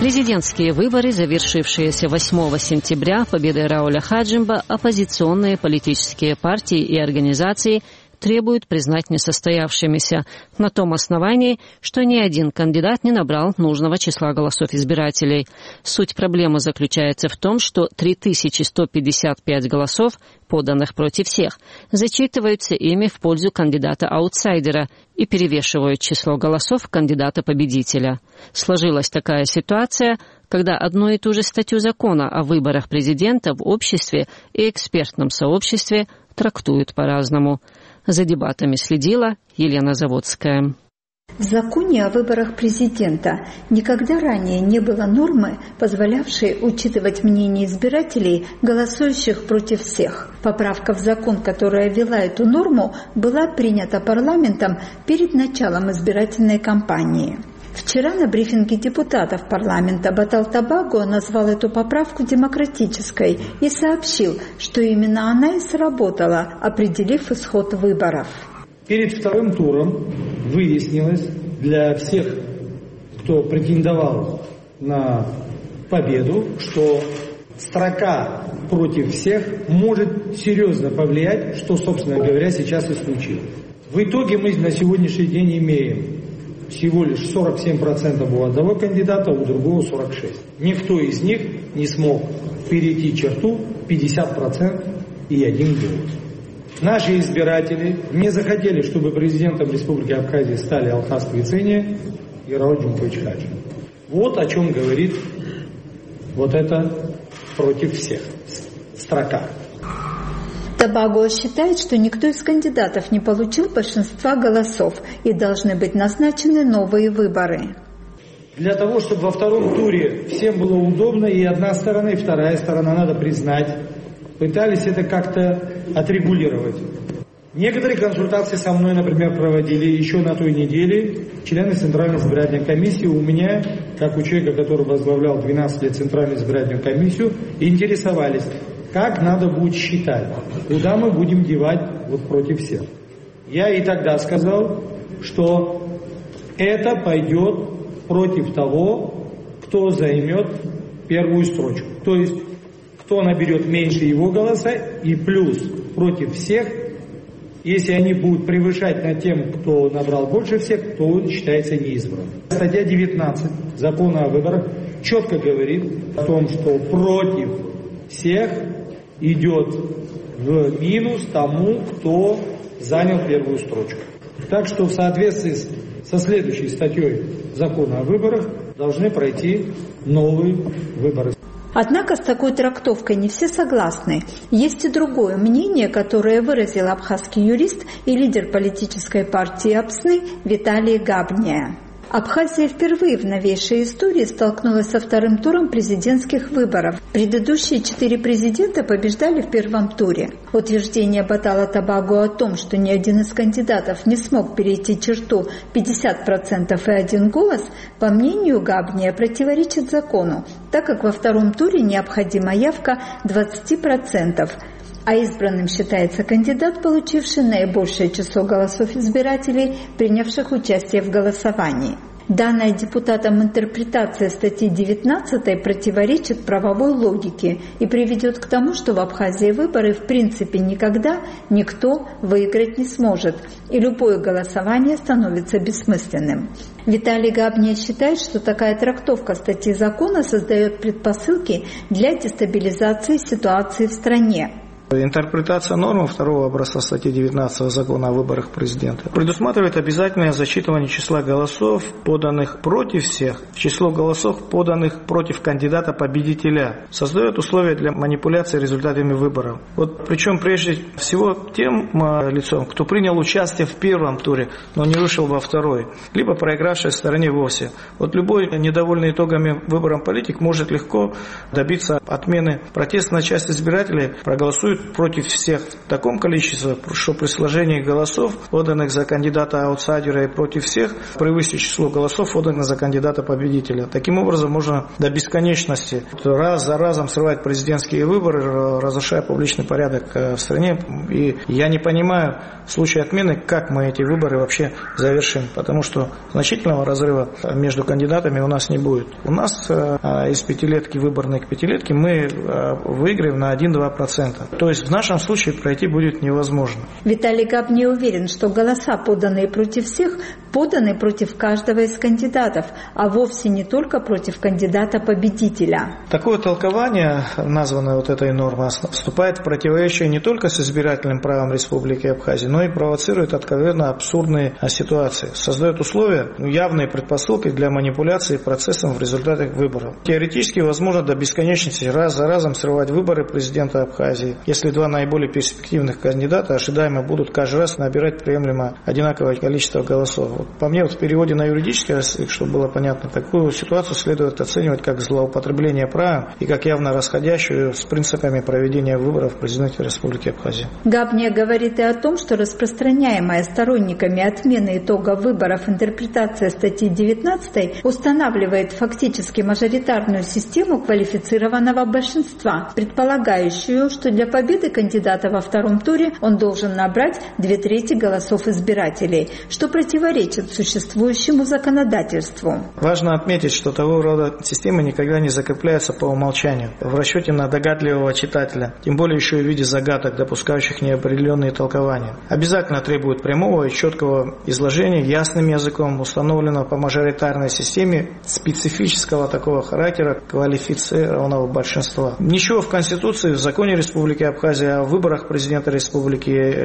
Президентские выборы, завершившиеся восьмого сентября победой Рауля Хаджимба, оппозиционные политические партии и организации требуют признать несостоявшимися на том основании, что ни один кандидат не набрал нужного числа голосов избирателей. Суть проблемы заключается в том, что три тысячи сто пятьдесят пять голосов, поданных против всех, зачитываются ими в пользу кандидата-аутсайдера и перевешивают число голосов кандидата-победителя. Сложилась такая ситуация, когда одну и ту же статью закона о выборах президента в обществе и экспертном сообществе трактуют по-разному. За дебатами следила Елена Заводская. В законе о выборах президента никогда ранее не было нормы, позволявшей учитывать мнение избирателей, голосующих против всех. Поправка в закон, которая ввела эту норму, была принята парламентом перед началом избирательной кампании. Вчера на брифинге депутатов парламента Баталтабаго назвал эту поправку демократической и сообщил, что именно она и сработала, определив исход выборов. Перед вторым туром выяснилось для всех, кто претендовал на победу, что строка против всех может серьезно повлиять, что, собственно говоря, сейчас и случилось. В итоге мы на сегодняшний день имеем всего лишь сорок семь процентов у одного кандидата, у другого сорок шесть процентов. Никто из них не смог перейти черту пятьдесят процентов и один голос. Наши избиратели не захотели, чтобы президентом Республики Абхазия стали Алхаз Квицения и Рауль Джумпович Хаджимб. Вот о чем говорит вот это против всех строка. Табаго считает, что никто из кандидатов не получил большинства голосов и должны быть назначены новые выборы. Для того, чтобы во втором туре всем было удобно, и одна сторона, и вторая сторона, надо признать, пытались это как-то отрегулировать. Некоторые консультации со мной, например, проводили еще на той неделе члены Центральной избирательной комиссии. У меня, как у человека, который возглавлял двенадцать лет Центральную избирательную комиссию, интересовались, как надо будет считать, куда мы будем девать вот против всех. Я и тогда сказал, что это пойдет против того, кто займет первую строчку. То есть, кто наберет меньше его голоса, и плюс против всех, если они будут превышать над тем, кто набрал больше всех, то он считается неизбранным. Статья девятнадцать Закона о выборах четко говорит о том, что против всех идет в минус тому, кто занял первую строчку. Так что в соответствии со следующей статьей Закона о выборах должны пройти новые выборы. Однако с такой трактовкой не все согласны. Есть и другое мнение, которое выразил абхазский юрист и лидер политической партии Апсны Виталий Габния. Абхазия впервые в новейшей истории столкнулась со вторым туром президентских выборов. Предыдущие четыре президента побеждали в первом туре. Утверждение Батала Табаго о том, что ни один из кандидатов не смог перейти черту пятьдесят процентов и один голос, по мнению Габния, противоречит закону, так как во втором туре необходима явка двадцать процентов. А избранным считается кандидат, получивший наибольшее число голосов избирателей, принявших участие в голосовании. Данная депутатам интерпретация статьи девятнадцатой противоречит правовой логике и приведет к тому, что в Абхазии выборы в принципе никогда никто выиграть не сможет, и любое голосование становится бессмысленным. Виталий Габния считает, что такая трактовка статьи закона создает предпосылки для дестабилизации ситуации в стране. Интерпретация нормы второго образца статьи девятнадцать Закона о выборах президента предусматривает обязательное зачитывание числа голосов, поданных против всех, в число голосов, поданных против кандидата-победителя. Создает условия для манипуляции результатами выборов. Вот, причем прежде всего тем лицом, кто принял участие в первом туре, но не вышел во второй, либо проигравшей стороне вовсе. Вот любой недовольный итогами выборов политик может легко добиться отмены. Протестная часть избирателей проголосует голосуют против всех в таком количестве, что при сложении голосов, отданных за кандидата-аутсайдера, и против всех превысит число голосов, отданных за кандидата-победителя. Таким образом, можно до бесконечности раз за разом срывать президентские выборы, разрушая публичный порядок в стране. И я не понимаю, в случае отмены, как мы эти выборы вообще завершим, потому что значительного разрыва между кандидатами у нас не будет. У нас из пятилетки выборной к пятилетке мы выиграем на один-два процента. То есть в нашем случае пройти будет невозможно. Виталий Габния уверен, что голоса, поданные против всех, поданы против каждого из кандидатов, а вовсе не только против кандидата-победителя. Такое толкование, названное вот этой нормой, вступает в противоречие не только с избирательным правом Республики Абхазия, но и провоцирует откровенно абсурдные ситуации. Создает условия, явные предпосылки для манипуляции процессом в результате выборов. Теоретически возможно до бесконечности раз за разом срывать выборы президента Абхазии, если два наиболее перспективных кандидата ожидаемо будут каждый раз набирать приемлемо одинаковое количество голосов. Вот по мне, вот в переводе на юридический язык, чтобы было понятно, такую ситуацию следует оценивать как злоупотребление правом и как явно расходящую с принципами проведения выборов президента Республики Абхазия. Габния говорит и о том, что распространяемая сторонниками отмены итога выборов интерпретация статьи девятнадцать устанавливает фактически мажоритарную систему квалифицированного большинства, предполагающую, что для победы кандидата во втором туре он должен набрать две трети голосов избирателей, что противоречит существующему законодательству. Важно отметить, что того рода система никогда не закрепляется по умолчанию в расчете на догадливого читателя, тем более еще и в виде загадок, допускающих неопределенные толкования. Обязательно требует прямого и четкого изложения ясным языком установленного по мажоритарной системе специфического такого характера квалифицированного большинства. Ничего в Конституции, в законе Республики Абхазия о выборах президента Республики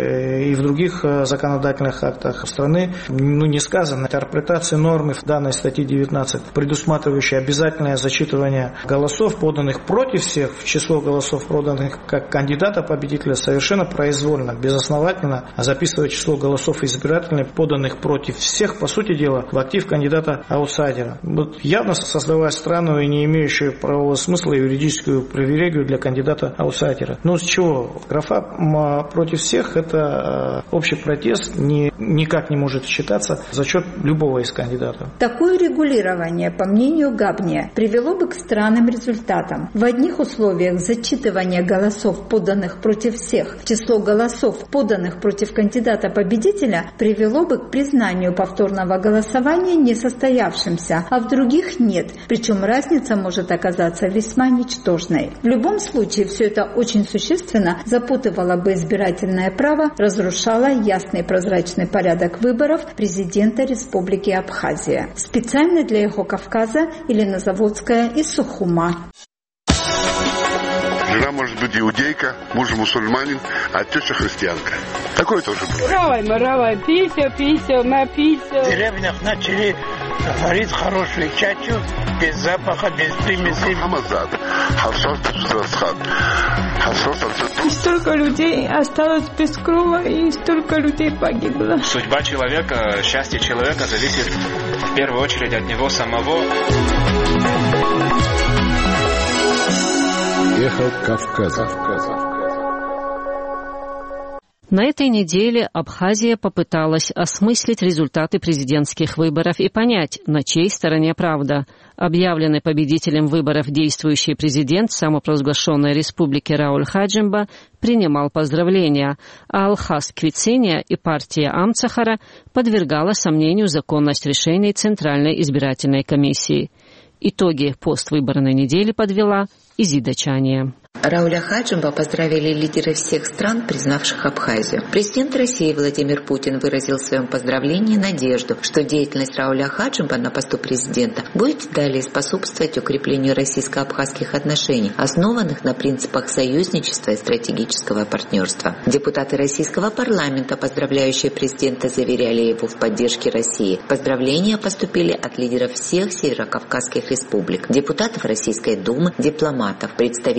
и в других законодательных актах страны ну, не сказано. Интерпретация нормы в данной статье девятнадцать, предусматривающей обязательное зачитывание голосов, поданных против всех, в число голосов, поданных как кандидата-победителя, совершенно произвольно, безосновательно записывая число голосов избирателей, поданных против всех, по сути дела, в актив кандидата-аутсайдера. Вот явно создавая странную и не имеющую правового смысла юридическую привилегию для кандидата-аутсайдера. Ну с чего? Графа против всех – это общий протест, не, никак не может считаться за счет любого из кандидатов. Такое регулирование, по мнению Габния, привело бы к странным результатам. В одних условиях зачитывание голосов, поданных против всех, в число голосов, поданных против кандидата-победителя, привело бы к признанию повторного голосования несостоявшимся, а в других нет, причем разница может оказаться весьма ничтожной. В любом случае, все это очень существенно запутывало бы избирательное право, разрушало ясный прозрачный порядок выборов президента Республики Абхазия. Специально для Эхо Кавказа Елена Заводская из Сухума. Жена может быть иудейка, муж мусульманин, а теща христианка. Такое тоже бывает. Равай, маравай, пися, пися, напися. В деревнях начали варить хорошую чачу, без запаха, без примесей. И столько людей осталось без крова, и столько людей погибло. Судьба человека, счастье человека зависит в первую очередь от него самого. Эхо Кавказа. На этой неделе Абхазия попыталась осмыслить результаты президентских выборов и понять, на чьей стороне правда. Объявленный победителем выборов действующий президент самопровозглашенной республики Рауль Хаджимба принимал поздравления, а Алхас Квициния и партия Амцахара подвергала сомнению законность решений Центральной избирательной комиссии. Итоги поствыборной недели подвела Изида Чания. Рауля Хаджимба поздравили лидеры всех стран, признавших Абхазию. Президент России Владимир Путин выразил в своем поздравлении надежду, что деятельность Рауля Хаджимба на посту президента будет далее способствовать укреплению российско-абхазских отношений, основанных на принципах союзничества и стратегического партнерства. Депутаты российского парламента, поздравляющие президента, заверяли его в поддержке России. Поздравления поступили от лидеров всех северокавказских республик, депутатов Российской Думы, дипломатов, представителей Абхазии,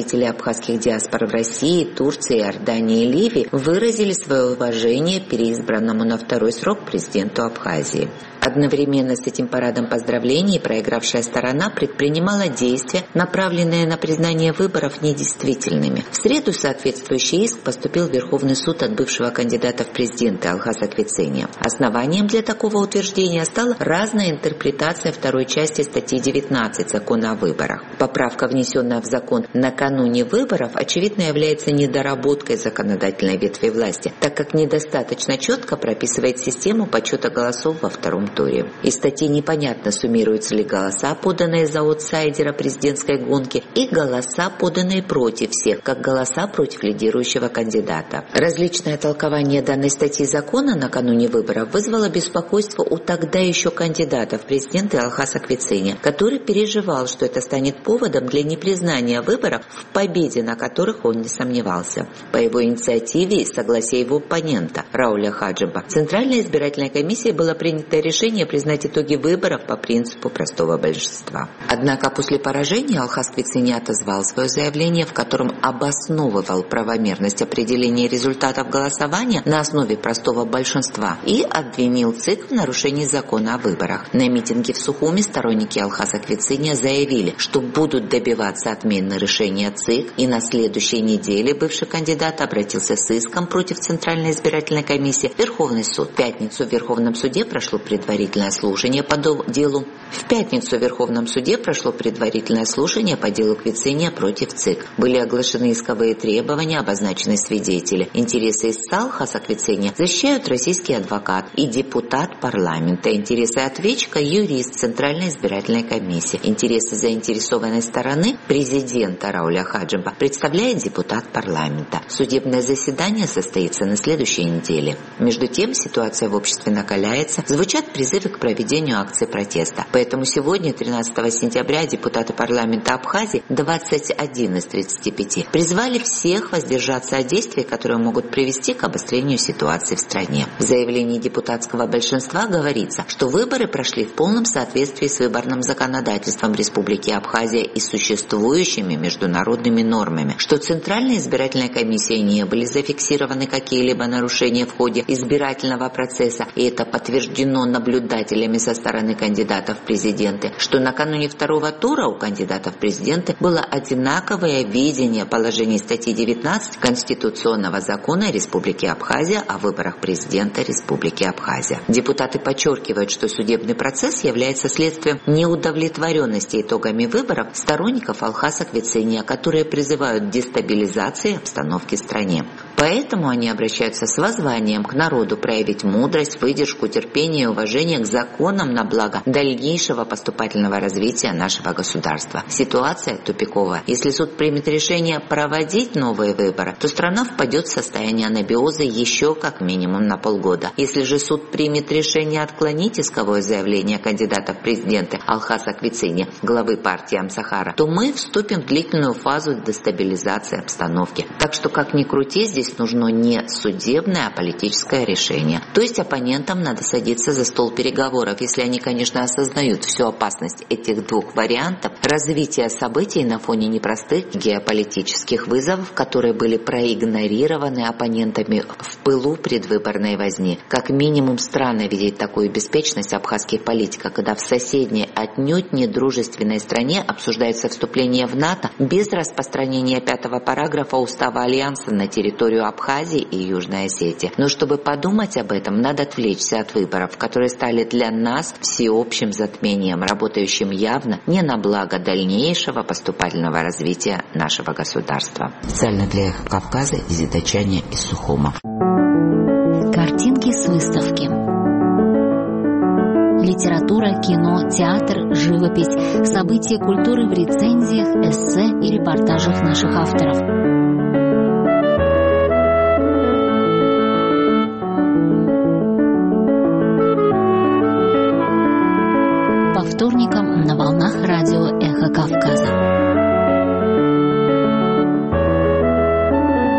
абхазских диаспор в России, Турции, Иордании и Ливии выразили свое уважение переизбранному на второй срок президенту Абхазии. Одновременно с этим парадом поздравлений проигравшая сторона предпринимала действия, направленные на признание выборов недействительными. В среду соответствующий иск поступил в Верховный суд от бывшего кандидата в президенты Алхаса Квицения. Основанием для такого утверждения стала разная интерпретация второй части статьи девятнадцать Закона о выборах. Поправка, внесенная в закон накануне выборов, очевидно является недоработкой законодательной ветви власти, так как недостаточно четко прописывает систему подсчета голосов во втором туре. Из статьи непонятно, суммируются ли голоса, поданные за аутсайдера президентской гонки, и голоса, поданные против всех, как голоса против лидирующего кандидата. Различное толкование данной статьи закона накануне выборов вызвало беспокойство у тогда еще кандидата в президенты Алхаса Квицения, который переживал, что это станет поводом для непризнания выборов, в победе на которых он не сомневался. По его инициативе и согласия его оппонента Рауля Хаджиба Центральной избирательной комиссией было принято решение признать итоги выборов по принципу простого большинства. Однако после поражения Алхас Квицения отозвал свое заявление, в котором обосновывал правомерность определения результатов голосования на основе простого большинства и обвинил ЦИК в нарушении закона о выборах. На митинге в Сухуми сторонники Алхаса Квицения заявили, что будут добиваться отмены решения ЦИК, и на следующей неделе бывший кандидат обратился с иском против Центральной избирательной комиссии в Верховный суд. В пятницу в Верховном суде прошло предварительное слушание по делу. В пятницу в Верховном суде прошло предварительное слушание по делу Квицения против ЦИК. Были оглашены исковые требования, обозначены свидетели. Интересы истца Алхаса Квицения защищают российский адвокат и депутат парламента. Интересы ответчика – юрист Центральной избирательной комиссии. Интересы заинтересованной стороны – президента Рауля Хаджиба представляет депутат парламента. Судебное заседание состоится на следующей неделе. Между тем, ситуация в обществе накаляется. Звучат призывы к проведению акций протеста. Поэтому сегодня, тринадцатого сентября, депутаты парламента Абхазии, двадцать один из тридцати пяти, призвали всех воздержаться от действий, которые могут привести к обострению ситуации в стране. В заявлении депутатского большинства говорится, что выборы прошли в полном соответствии с выборным законодательством Республики Абхазия и существующими международными нормами, что Центральной избирательной комиссией не были зафиксированы какие-либо нарушения в ходе избирательного процесса, и это подтверждено наблюдателями со стороны кандидатов в президенты, что накануне второго тура у кандидатов в президенты было одинаковое видение положений статьи девятнадцать Конституционного закона Республики Абхазия о выборах президента Республики Абхазия. Депутаты подчеркивают, что судебный процесс является следствием неудовлетворенности итогами выборов сторонников Алхаса Квицения, которые призывают к дестабилизации обстановки в стране. Поэтому они обращаются с воззванием к народу проявить мудрость, выдержку, терпение и уважение к законам на благо дальнейшего поступательного развития нашего государства. Ситуация тупиковая. Если суд примет решение проводить новые выборы, то страна впадет в состояние анабиоза еще как минимум на полгода. Если же суд примет решение отклонить исковое заявление кандидата в президенты Алхаса Квицения, главы партии Амсахара, то мы вступим в длительную фазу дестабилизации обстановки. Так что, как ни крути, здесь нужно не судебное, а политическое решение. То есть оппонентам надо садиться за стол переговоров, если они, конечно, осознают всю опасность этих двух вариантов развития событий на фоне непростых геополитических вызовов, которые были проигнорированы оппонентами в пылу предвыборной возни. Как минимум странно видеть такую беспечность абхазских политиков, когда в соседней, отнюдь не дружественной стране обсуждается вступление в НАТО без распространения пятого параграфа Устава Альянса на территорию Абхазии и Южной Осетии. Но чтобы подумать об этом, надо отвлечься от выборов, которые стали для нас всеобщим затмением, работающим явно не на благо дальнейшего поступательного развития нашего государства. Специально для Кавказа из Дачания из Сухума. Картинки с выставки. Литература, кино, театр, живопись, события культуры в рецензиях, эссе и репортажах наших авторов. По вторникам на волнах радио «Эхо Кавказа».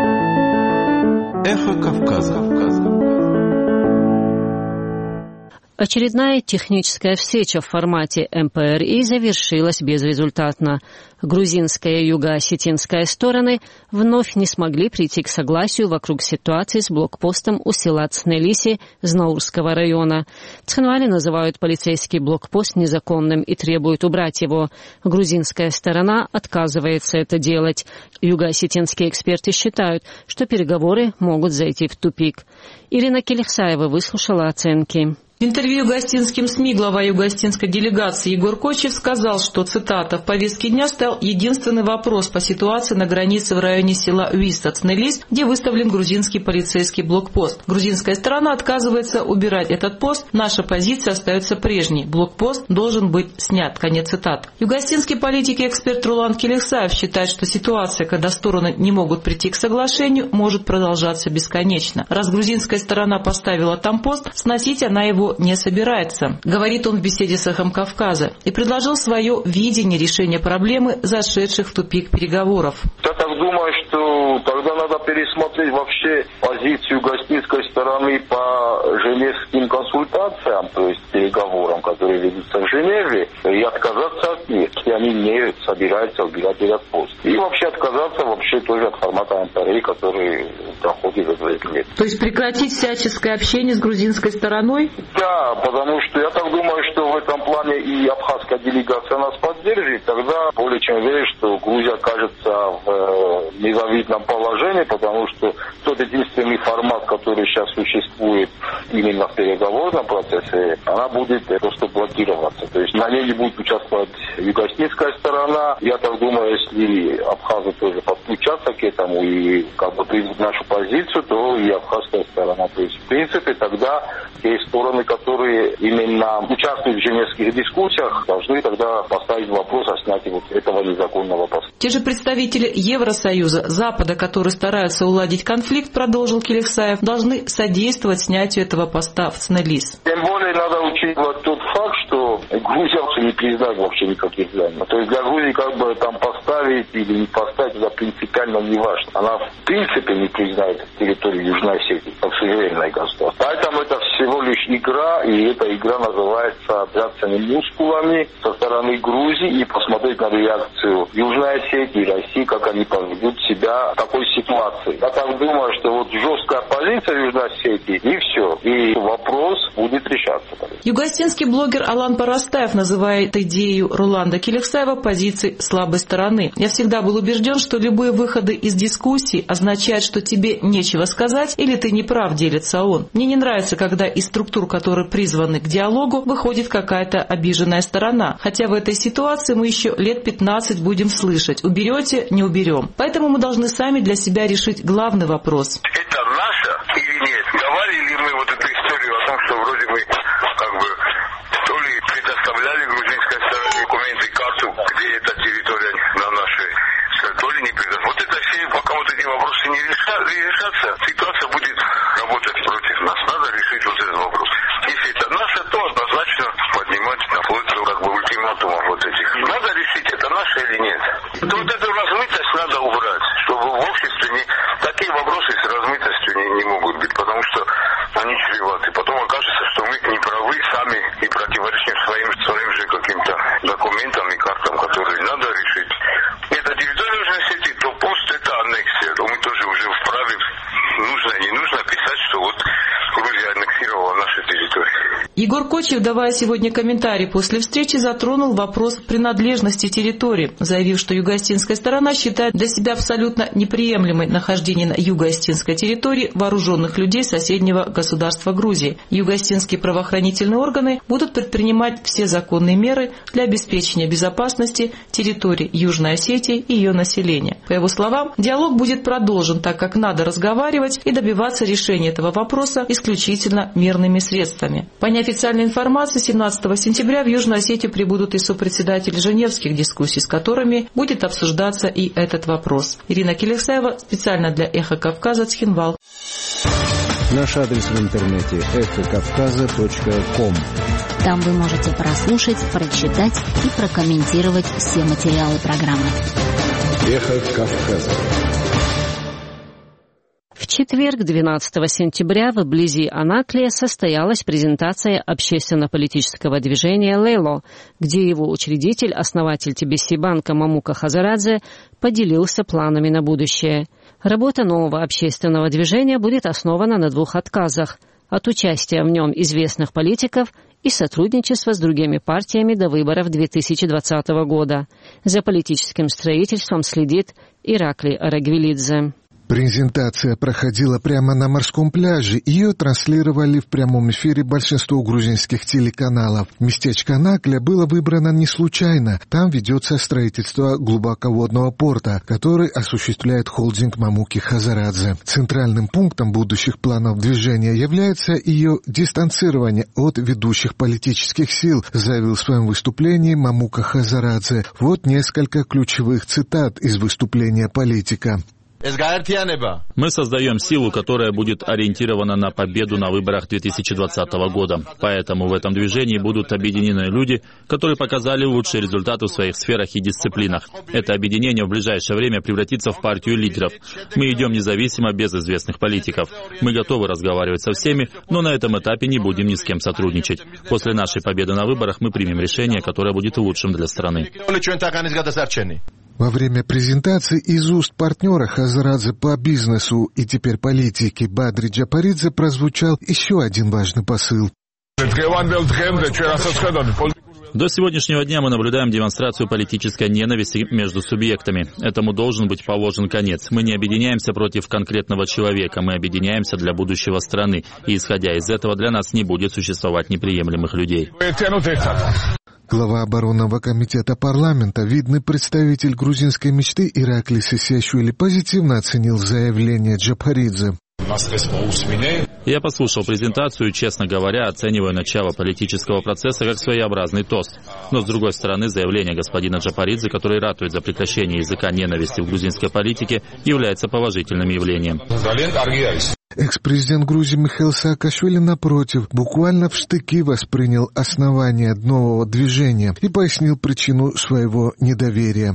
«Эхо Кавказа». Очередная техническая встреча в формате эм пэ эр и завершилась безрезультатно. Грузинская и юго-осетинская стороны вновь не смогли прийти к согласию вокруг ситуации с блокпостом у села Цнелиси Знаурского района. Цхинвали называют полицейский блокпост незаконным и требуют убрать его. Грузинская сторона отказывается это делать. Юго-осетинские эксперты считают, что переговоры могут зайти в тупик. Ирина Келихсаева выслушала оценки. В интервью юго-осетинским СМИ глава юго-осетинской делегации Егор Кочев сказал, что, цитата, «в повестке дня стал единственный вопрос по ситуации на границе в районе села Уиста-Цнелис, где выставлен грузинский полицейский блокпост. Грузинская сторона отказывается убирать этот пост, наша позиция остается прежней, блокпост должен быть снят». Конец цитаты. Юго-осетинский политик и эксперт Рулан Келихсаев считает, что ситуация, когда стороны не могут прийти к соглашению, может продолжаться бесконечно. Раз грузинская сторона поставила там пост, сносить она его не собирается, говорит он в беседе с «Эхом Кавказа», и предложил свое видение решения проблемы, зашедших в тупик переговоров. Я так думаю, что тогда надо пересмотреть вообще позицию гостинской стороны по женевским консультациям, то есть переговорам, которые ведутся в Женеве, и отказаться от них, если они не собираются убирать этот пост. И вообще отказаться вообще тоже от формата эм пэ эр и, который проходит за двадцать лет. То есть прекратить всяческое общение с грузинской стороной? Да, потому что я так думаю, что в этом плане и абхазская делегация нас поддержит. Тогда более чем верю, что Грузия окажется в незавидном положении, потому что тот единственный формат, который сейчас существует именно в переговорном процессе, она будет просто блокироваться. То есть на ней не будет участвовать юго-осетинская сторона. Я так думаю, если абхазы тоже подключатся к этому и как бы признают нашу позицию, то и абхазская сторона. То есть в принципе тогда те стороны, которые именно участвуют в женевских дискуссиях, должны тогда поставить вопрос о снятии вот этого незаконного поста. Те же представители Евросоюза, Запада, которые стараются уладить конфликт, продолжил Келихсаев, должны содействовать снятию этого поста в Цнелис. Тем более надо учитывать тот факт, что Грузия не признает вообще никаких займов. То есть для Грузии как бы там поставить или не поставить, это принципиально не важно. Она в принципе не признает территорию Южной Осетии как суверенное государство. Поэтому это всего лишь игра, и эта игра называется «драться мускулами» со стороны Грузии и посмотреть на реакцию Южной Осетии и России, как они поведут себя в такой ситуации. Я так думаю, что вот жесткая позиция Южной Осетии, и все. И вопрос будет решаться. Юго-осетинский блогер Алан Парастаев называет идею Руланда Келихсаева позицией слабой стороны. «Я всегда был убежден, что любые выходы из дискуссий означают, что тебе нечего сказать или ты не прав», делится он. «Мне не нравится, когда из структур, которые призваны к диалогу, выходит какая-то обиженная сторона. Хотя в этой ситуации мы еще лет пятнадцать будем слышать: уберете, не уберем. Поэтому мы должны сами для себя решить главный вопрос». Это наше или нет? Говорили мы вот эту историю о том, что вроде мы как бы то ли предоставляли грузинской стороне документы, карту, где эта территория на нашей, то ли не предоставляли. Вот это все, пока вот эти вопросы не решатся, ситуация будет работать против нас. Надо решить вот этот вопрос. Если это наше, то однозначно поднимать на площадь как бы ультиматумов вот этих. Надо решить, это наше или нет. То вот эту размытость надо убрать, чтобы в обществе не... такие вопросы с размытостью не, не могут быть, потому что они чреваты. Потом окажется, что мы не правы сами и противоречим своим, своим же каким-то документам и картам, которые надо решить. Это территория Южной Осетии, то пост это аннексия, то мы тоже уже вправе, нужно и не нужно писать, что вот Грузия аннексировала наши территории. Егор Кочев, давая сегодня комментарий после встречи, затронул вопрос принадлежности территории, заявив, что юго-осетинская сторона считает для себя абсолютно неприемлемой нахождение на юго-осетинской территории вооруженных людей соседнего государства Грузии. Юго-осетинские правоохранительные органы будут предпринимать все законные меры для обеспечения безопасности территории Южной Осетии и ее населения. По его словам, диалог будет продолжен, так как надо разговаривать и добиваться решения этого вопроса исключительно мирными средствами. По неофициальной информации, семнадцатого сентября в Южную Осетию прибудут и сопредседатели женевских дискуссий, с которыми будет обсуждаться и этот вопрос. Ирина Келихсаева, специально для «Эхо Кавказа», Цхинвал. Наш адрес в интернете эхо кавказа точка ком. Там вы можете прослушать, прочитать и прокомментировать все материалы программы. Эхо Кавказа. четверг, двенадцатого сентября, вблизи Анаклия состоялась презентация общественно-политического движения «Лейло», где его учредитель, основатель ти би си-банка Мамука Хазарадзе, поделился планами на будущее. Работа нового общественного движения будет основана на двух отказах – от участия в нем известных политиков и сотрудничества с другими партиями до выборов две тысячи двадцатого года. За политическим строительством следит Ираклий Арагвелидзе. Презентация проходила прямо на морском пляже. Ее транслировали в прямом эфире большинство грузинских телеканалов. Местечко Анакля было выбрано не случайно. Там ведется строительство глубоководного порта, который осуществляет холдинг Мамуки Хазарадзе. Центральным пунктом будущих планов движения является ее дистанцирование от ведущих политических сил, заявил в своем выступлении Мамука Хазарадзе. Вот несколько ключевых цитат из выступления политика. Мы создаем силу, которая будет ориентирована на победу на выборах две тысячи двадцатого года. Поэтому в этом движении будут объединены люди, которые показали лучшие результаты в своих сферах и дисциплинах. Это объединение в ближайшее время превратится в партию лидеров. Мы идем независимо, без известных политиков. Мы готовы разговаривать со всеми, но на этом этапе не будем ни с кем сотрудничать. После нашей победы на выборах мы примем решение, которое будет лучшим для страны. Во время презентации из уст партнера Хазарадзе по бизнесу и теперь политике Бадри Джапаридзе прозвучал еще один важный посыл. До сегодняшнего дня мы наблюдаем демонстрацию политической ненависти между субъектами. Этому должен быть положен конец. Мы не объединяемся против конкретного человека, мы объединяемся для будущего страны. И исходя из этого, для нас не будет существовать неприемлемых людей. Глава оборонного комитета парламента, видный представитель грузинской мечты Ираклий Сисиашвили, позитивно оценил заявление Джапаридзе. Я послушал презентацию и, честно говоря, оцениваю начало политического процесса как своеобразный тост. Но, с другой стороны, заявление господина Джапаридзе, который ратует за прекращение языка ненависти в грузинской политике, является положительным явлением. Экс-президент Грузии Михаил Саакашвили, напротив, буквально в штыки воспринял основание нового движения и пояснил причину своего недоверия.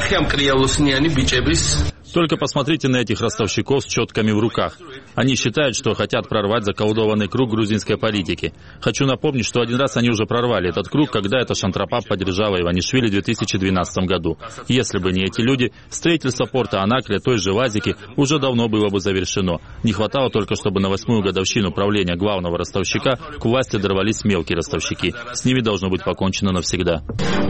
Только посмотрите на этих ростовщиков с четками в руках. Они считают, что хотят прорвать заколдованный круг грузинской политики. Хочу напомнить, что один раз они уже прорвали этот круг, когда эта Шантрапа поддержала Иванишвили в две тысячи двенадцатом году. Если бы не эти люди, строительство порта Анакля, той же Лазики, уже давно было бы завершено. Не хватало только, чтобы на восьмую годовщину правления главного ростовщика к власти дорвались мелкие ростовщики. С ними должно быть покончено навсегда.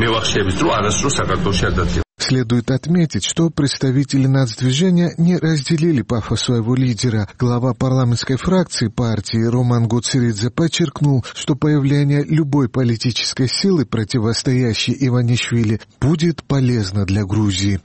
Следует отметить, что представители нацдвижения не разделили пафос своего лидера. Глава парламентской фракции партии Роман Гоцеридзе подчеркнул, что появление любой политической силы, противостоящей Иванишвили, будет полезно для Грузии.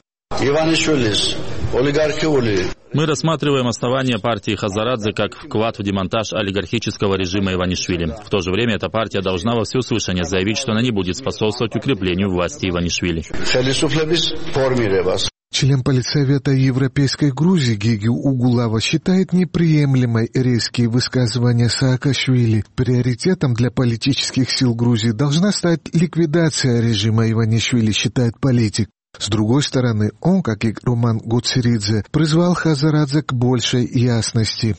Мы рассматриваем основание партии Хазарадзе как вклад в демонтаж олигархического режима Иванишвили. В то же время эта партия должна во всеуслышание заявить, что она не будет способствовать укреплению власти Иванишвили. Член Политсовета Европейской Грузии Гиги Угулава считает неприемлемой резкие высказывания Саакашвили. Приоритетом для политических сил Грузии должна стать ликвидация режима Иванишвили, считает политик. С другой стороны, он, как и Роман Гоцеридзе, призвал Хазарадзе к большей ясности.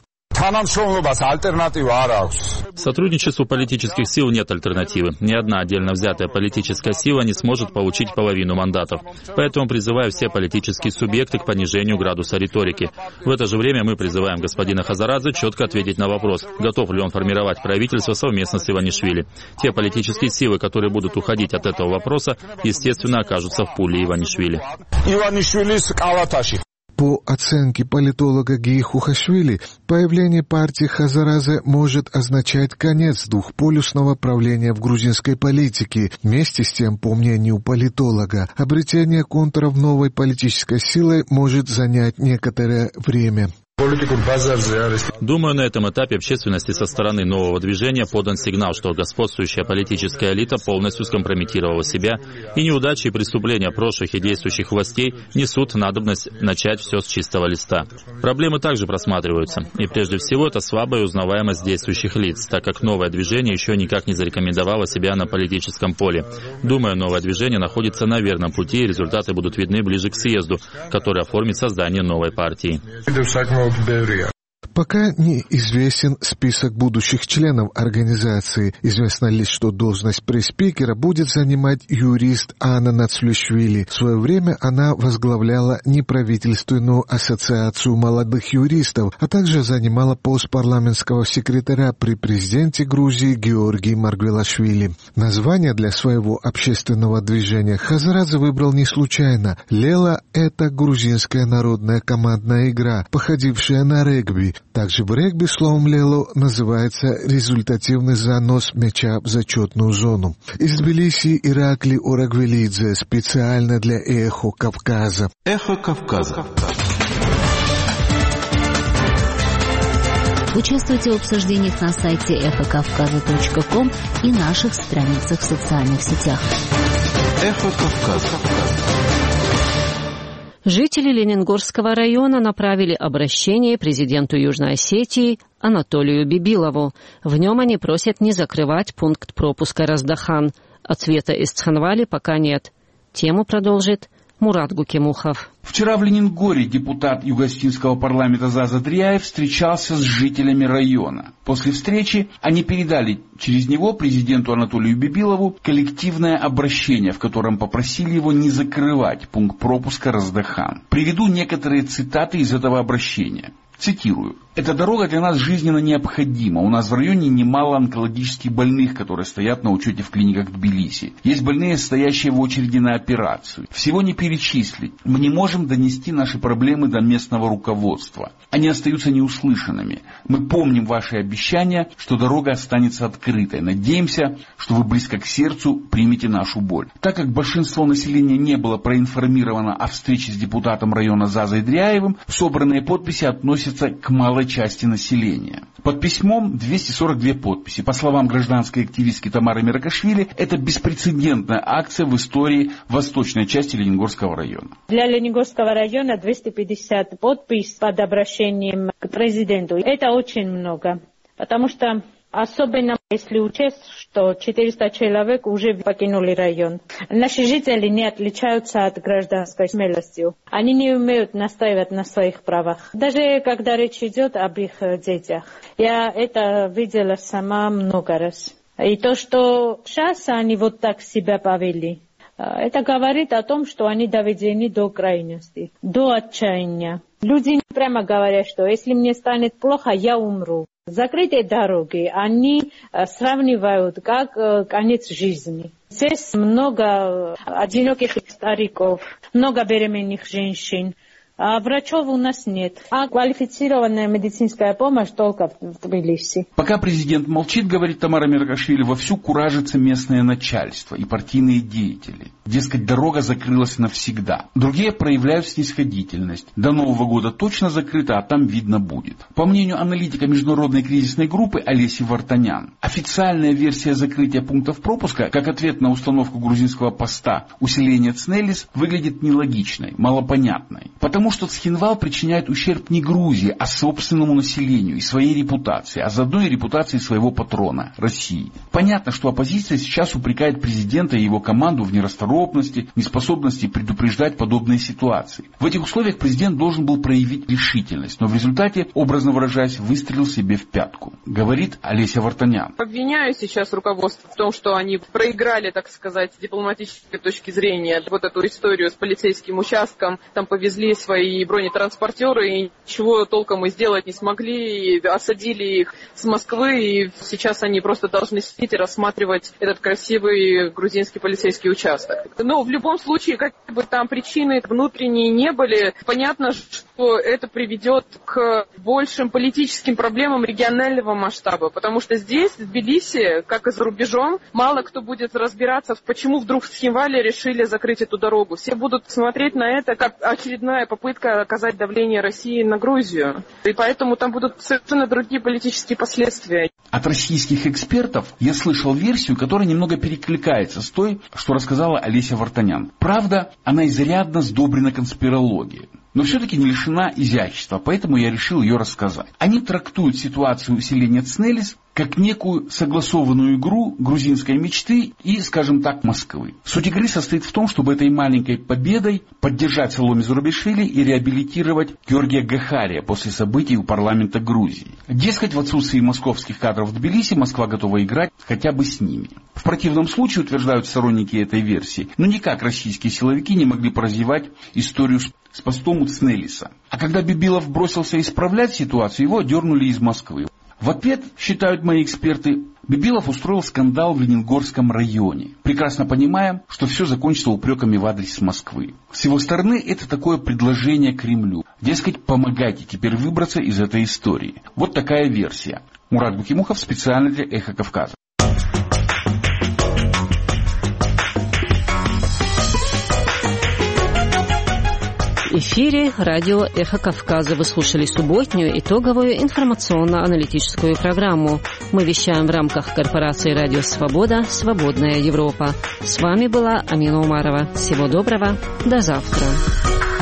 Сотрудничеству политических сил нет альтернативы. Ни одна отдельно взятая политическая сила не сможет получить половину мандатов. Поэтому призываю все политические субъекты к понижению градуса риторики. В это же время мы призываем господина Хазарадзе четко ответить на вопрос, готов ли он формировать правительство совместно с Иванишвили. Те политические силы, которые будут уходить от этого вопроса, естественно, окажутся в пуле Иванишвили. По оценке политолога Гии Хухашвили, появление партии Хазарадзе может означать конец двухполюсного правления в грузинской политике. Вместе с тем, по мнению политолога, обретение контуров новой политической силы может занять некоторое время. Думаю, на этом этапе общественности со стороны нового движения подан сигнал, что господствующая политическая элита полностью скомпрометировала себя, и неудачи и преступления прошлых и действующих властей несут надобность начать все с чистого листа. Проблемы также просматриваются, и прежде всего это слабая узнаваемость действующих лиц, так как новое движение еще никак не зарекомендовало себя на политическом поле. Думаю, новое движение находится на верном пути, и результаты будут видны ближе к съезду, который оформит создание новой партии. Пока неизвестен список будущих членов организации. Известно лишь, что должность пресс-спикера будет занимать юрист Анна Нацлюшвили. В свое время она возглавляла неправительственную ассоциацию молодых юристов, а также занимала пост парламентского секретаря при президенте Грузии Георгии Маргвелашвили. Название для своего общественного движения Хазарадзе выбрал не случайно. Лела — это грузинская народная командная игра, походившая на регби. Также в регби словом «лело» называется результативный занос мяча в зачетную зону. Из Тбилиси Иракли Орагвелидзе специально для «Эхо Кавказа». «Эхо Кавказа». Участвуйте в обсуждениях на сайте эхо кавказа точка ком и наших страницах в социальных сетях. «Эхо Кавказа». Жители Лениногорского района направили обращение президенту Южной Осетии Анатолию Бибилову. В нем они просят не закрывать пункт пропуска Раздахан. Ответа из Цханвали пока нет. Тему продолжит Мурат Гукимухов. Вчера в Ленингоре депутат Юго-Осетинского парламента Заза Дрияев встречался с жителями района. После встречи они передали через него президенту Анатолию Бибилову коллективное обращение, в котором попросили его не закрывать пункт пропуска Раздахан. Приведу некоторые цитаты из этого обращения. Цитирую. «Эта дорога для нас жизненно необходима. У нас в районе немало онкологических больных, которые стоят на учете в клиниках Тбилиси. Есть больные, стоящие в очереди на операцию. Всего не перечислить. Мы не можем донести наши проблемы до местного руководства. Они остаются неуслышанными. Мы помним ваши обещания, что дорога останется открытой. Надеемся, что вы близко к сердцу примете нашу боль». Так как большинство населения не было проинформировано о встрече с депутатом района Зазой Дряевым, собранные подписи относятся к малой части населения. Под письмом двести сорок две подписи. По словам гражданской активистки Тамары Миракашвили, это беспрецедентная акция в истории восточной части Лениногорского района. Для Лениногорского района двести пятьдесят подписей под обращением к президенту. Это очень много, потому что особенно если учесть, что четыреста человек уже покинули район. Наши жители не отличаются от гражданской смелостью. Они не умеют настаивать на своих правах. Даже когда речь идет об их детях. Я это видела сама много раз. И то, что сейчас они вот так себя повели, это говорит о том, что они доведены до крайности, до отчаяния. Люди прямо говорят, что если мне станет плохо, я умру. Закрытые дороги, они сравнивают как конец жизни. Здесь много одиноких стариков, много беременных женщин. А врачов у нас нет. А квалифицированная медицинская помощь только в Тбилиси. Пока президент молчит, говорит Тамара Миракашвили, вовсю куражится местное начальство и партийные деятели. Дескать, дорога закрылась навсегда. Другие проявляют снисходительность. До Нового года точно закрыта, а там видно будет. По мнению аналитика международной кризисной группы Олеси Вартанян, официальная версия закрытия пунктов пропуска, как ответ на установку грузинского поста усиления Цнелис, выглядит нелогичной, малопонятной. Потому что Цхинвал причиняет ущерб не Грузии, а собственному населению и своей репутации, а заодно и репутации своего патрона – России. Понятно, что оппозиция сейчас упрекает президента и его команду в нерасторопности, неспособности предупреждать подобные ситуации. В этих условиях президент должен был проявить решительность, но в результате, образно выражаясь, выстрелил себе в пятку, говорит Олеся Вартанян. Обвиняю сейчас руководство в том, что они проиграли, так сказать, с дипломатической точки зрения вот эту историю с полицейским участком, там повезли свои и бронетранспортеры, и ничего толком мы сделать не смогли, и осадили их с Москвы, и сейчас они просто должны сидеть и рассматривать этот красивый грузинский полицейский участок. Но в любом случае, как бы там причины внутренние не были, понятно, что это приведет к большим политическим проблемам регионального масштаба, потому что здесь, в Тбилиси, как и за рубежом, мало кто будет разбираться, почему вдруг в Цхинвале решили закрыть эту дорогу. Все будут смотреть на это как очередная попытка оказать давление России на Грузию. И поэтому там будут совершенно другие политические последствия. От российских экспертов я слышал версию, которая немного перекликается с той, что рассказала Олеся Вартанян. Правда, она изрядно сдобрена конспирологией, но все-таки не лишена изящества, поэтому я решил ее рассказать. Они трактуют ситуацию усиления Цнелис как некую согласованную игру грузинской мечты и, скажем так, Москвы. Суть игры состоит в том, чтобы этой маленькой победой поддержать Саломе Зурабишвили и реабилитировать Георгия Гахария после событий у парламента Грузии. Дескать, в отсутствии московских кадров в Тбилиси Москва готова играть хотя бы с ними. В противном случае, утверждают сторонники этой версии, ну никак российские силовики не могли прозевать историю с с постом Уцнелиса. А когда Бибилов бросился исправлять ситуацию, его дернули из Москвы. В ответ, считают мои эксперты, Бибилов устроил скандал в Лениногорском районе, прекрасно понимая, что все закончится упреками в адрес Москвы. С его стороны это такое предложение Кремлю. Дескать, помогайте теперь выбраться из этой истории. Вот такая версия. Мурат Букимухов специально для «Эхо Кавказа». В эфире радио «Эхо Кавказа». Вы слушали субботнюю итоговую информационно-аналитическую программу. Мы вещаем в рамках корпорации «Радио Свобода. Свободная Европа». С вами была Амина Умарова. Всего доброго. До завтра.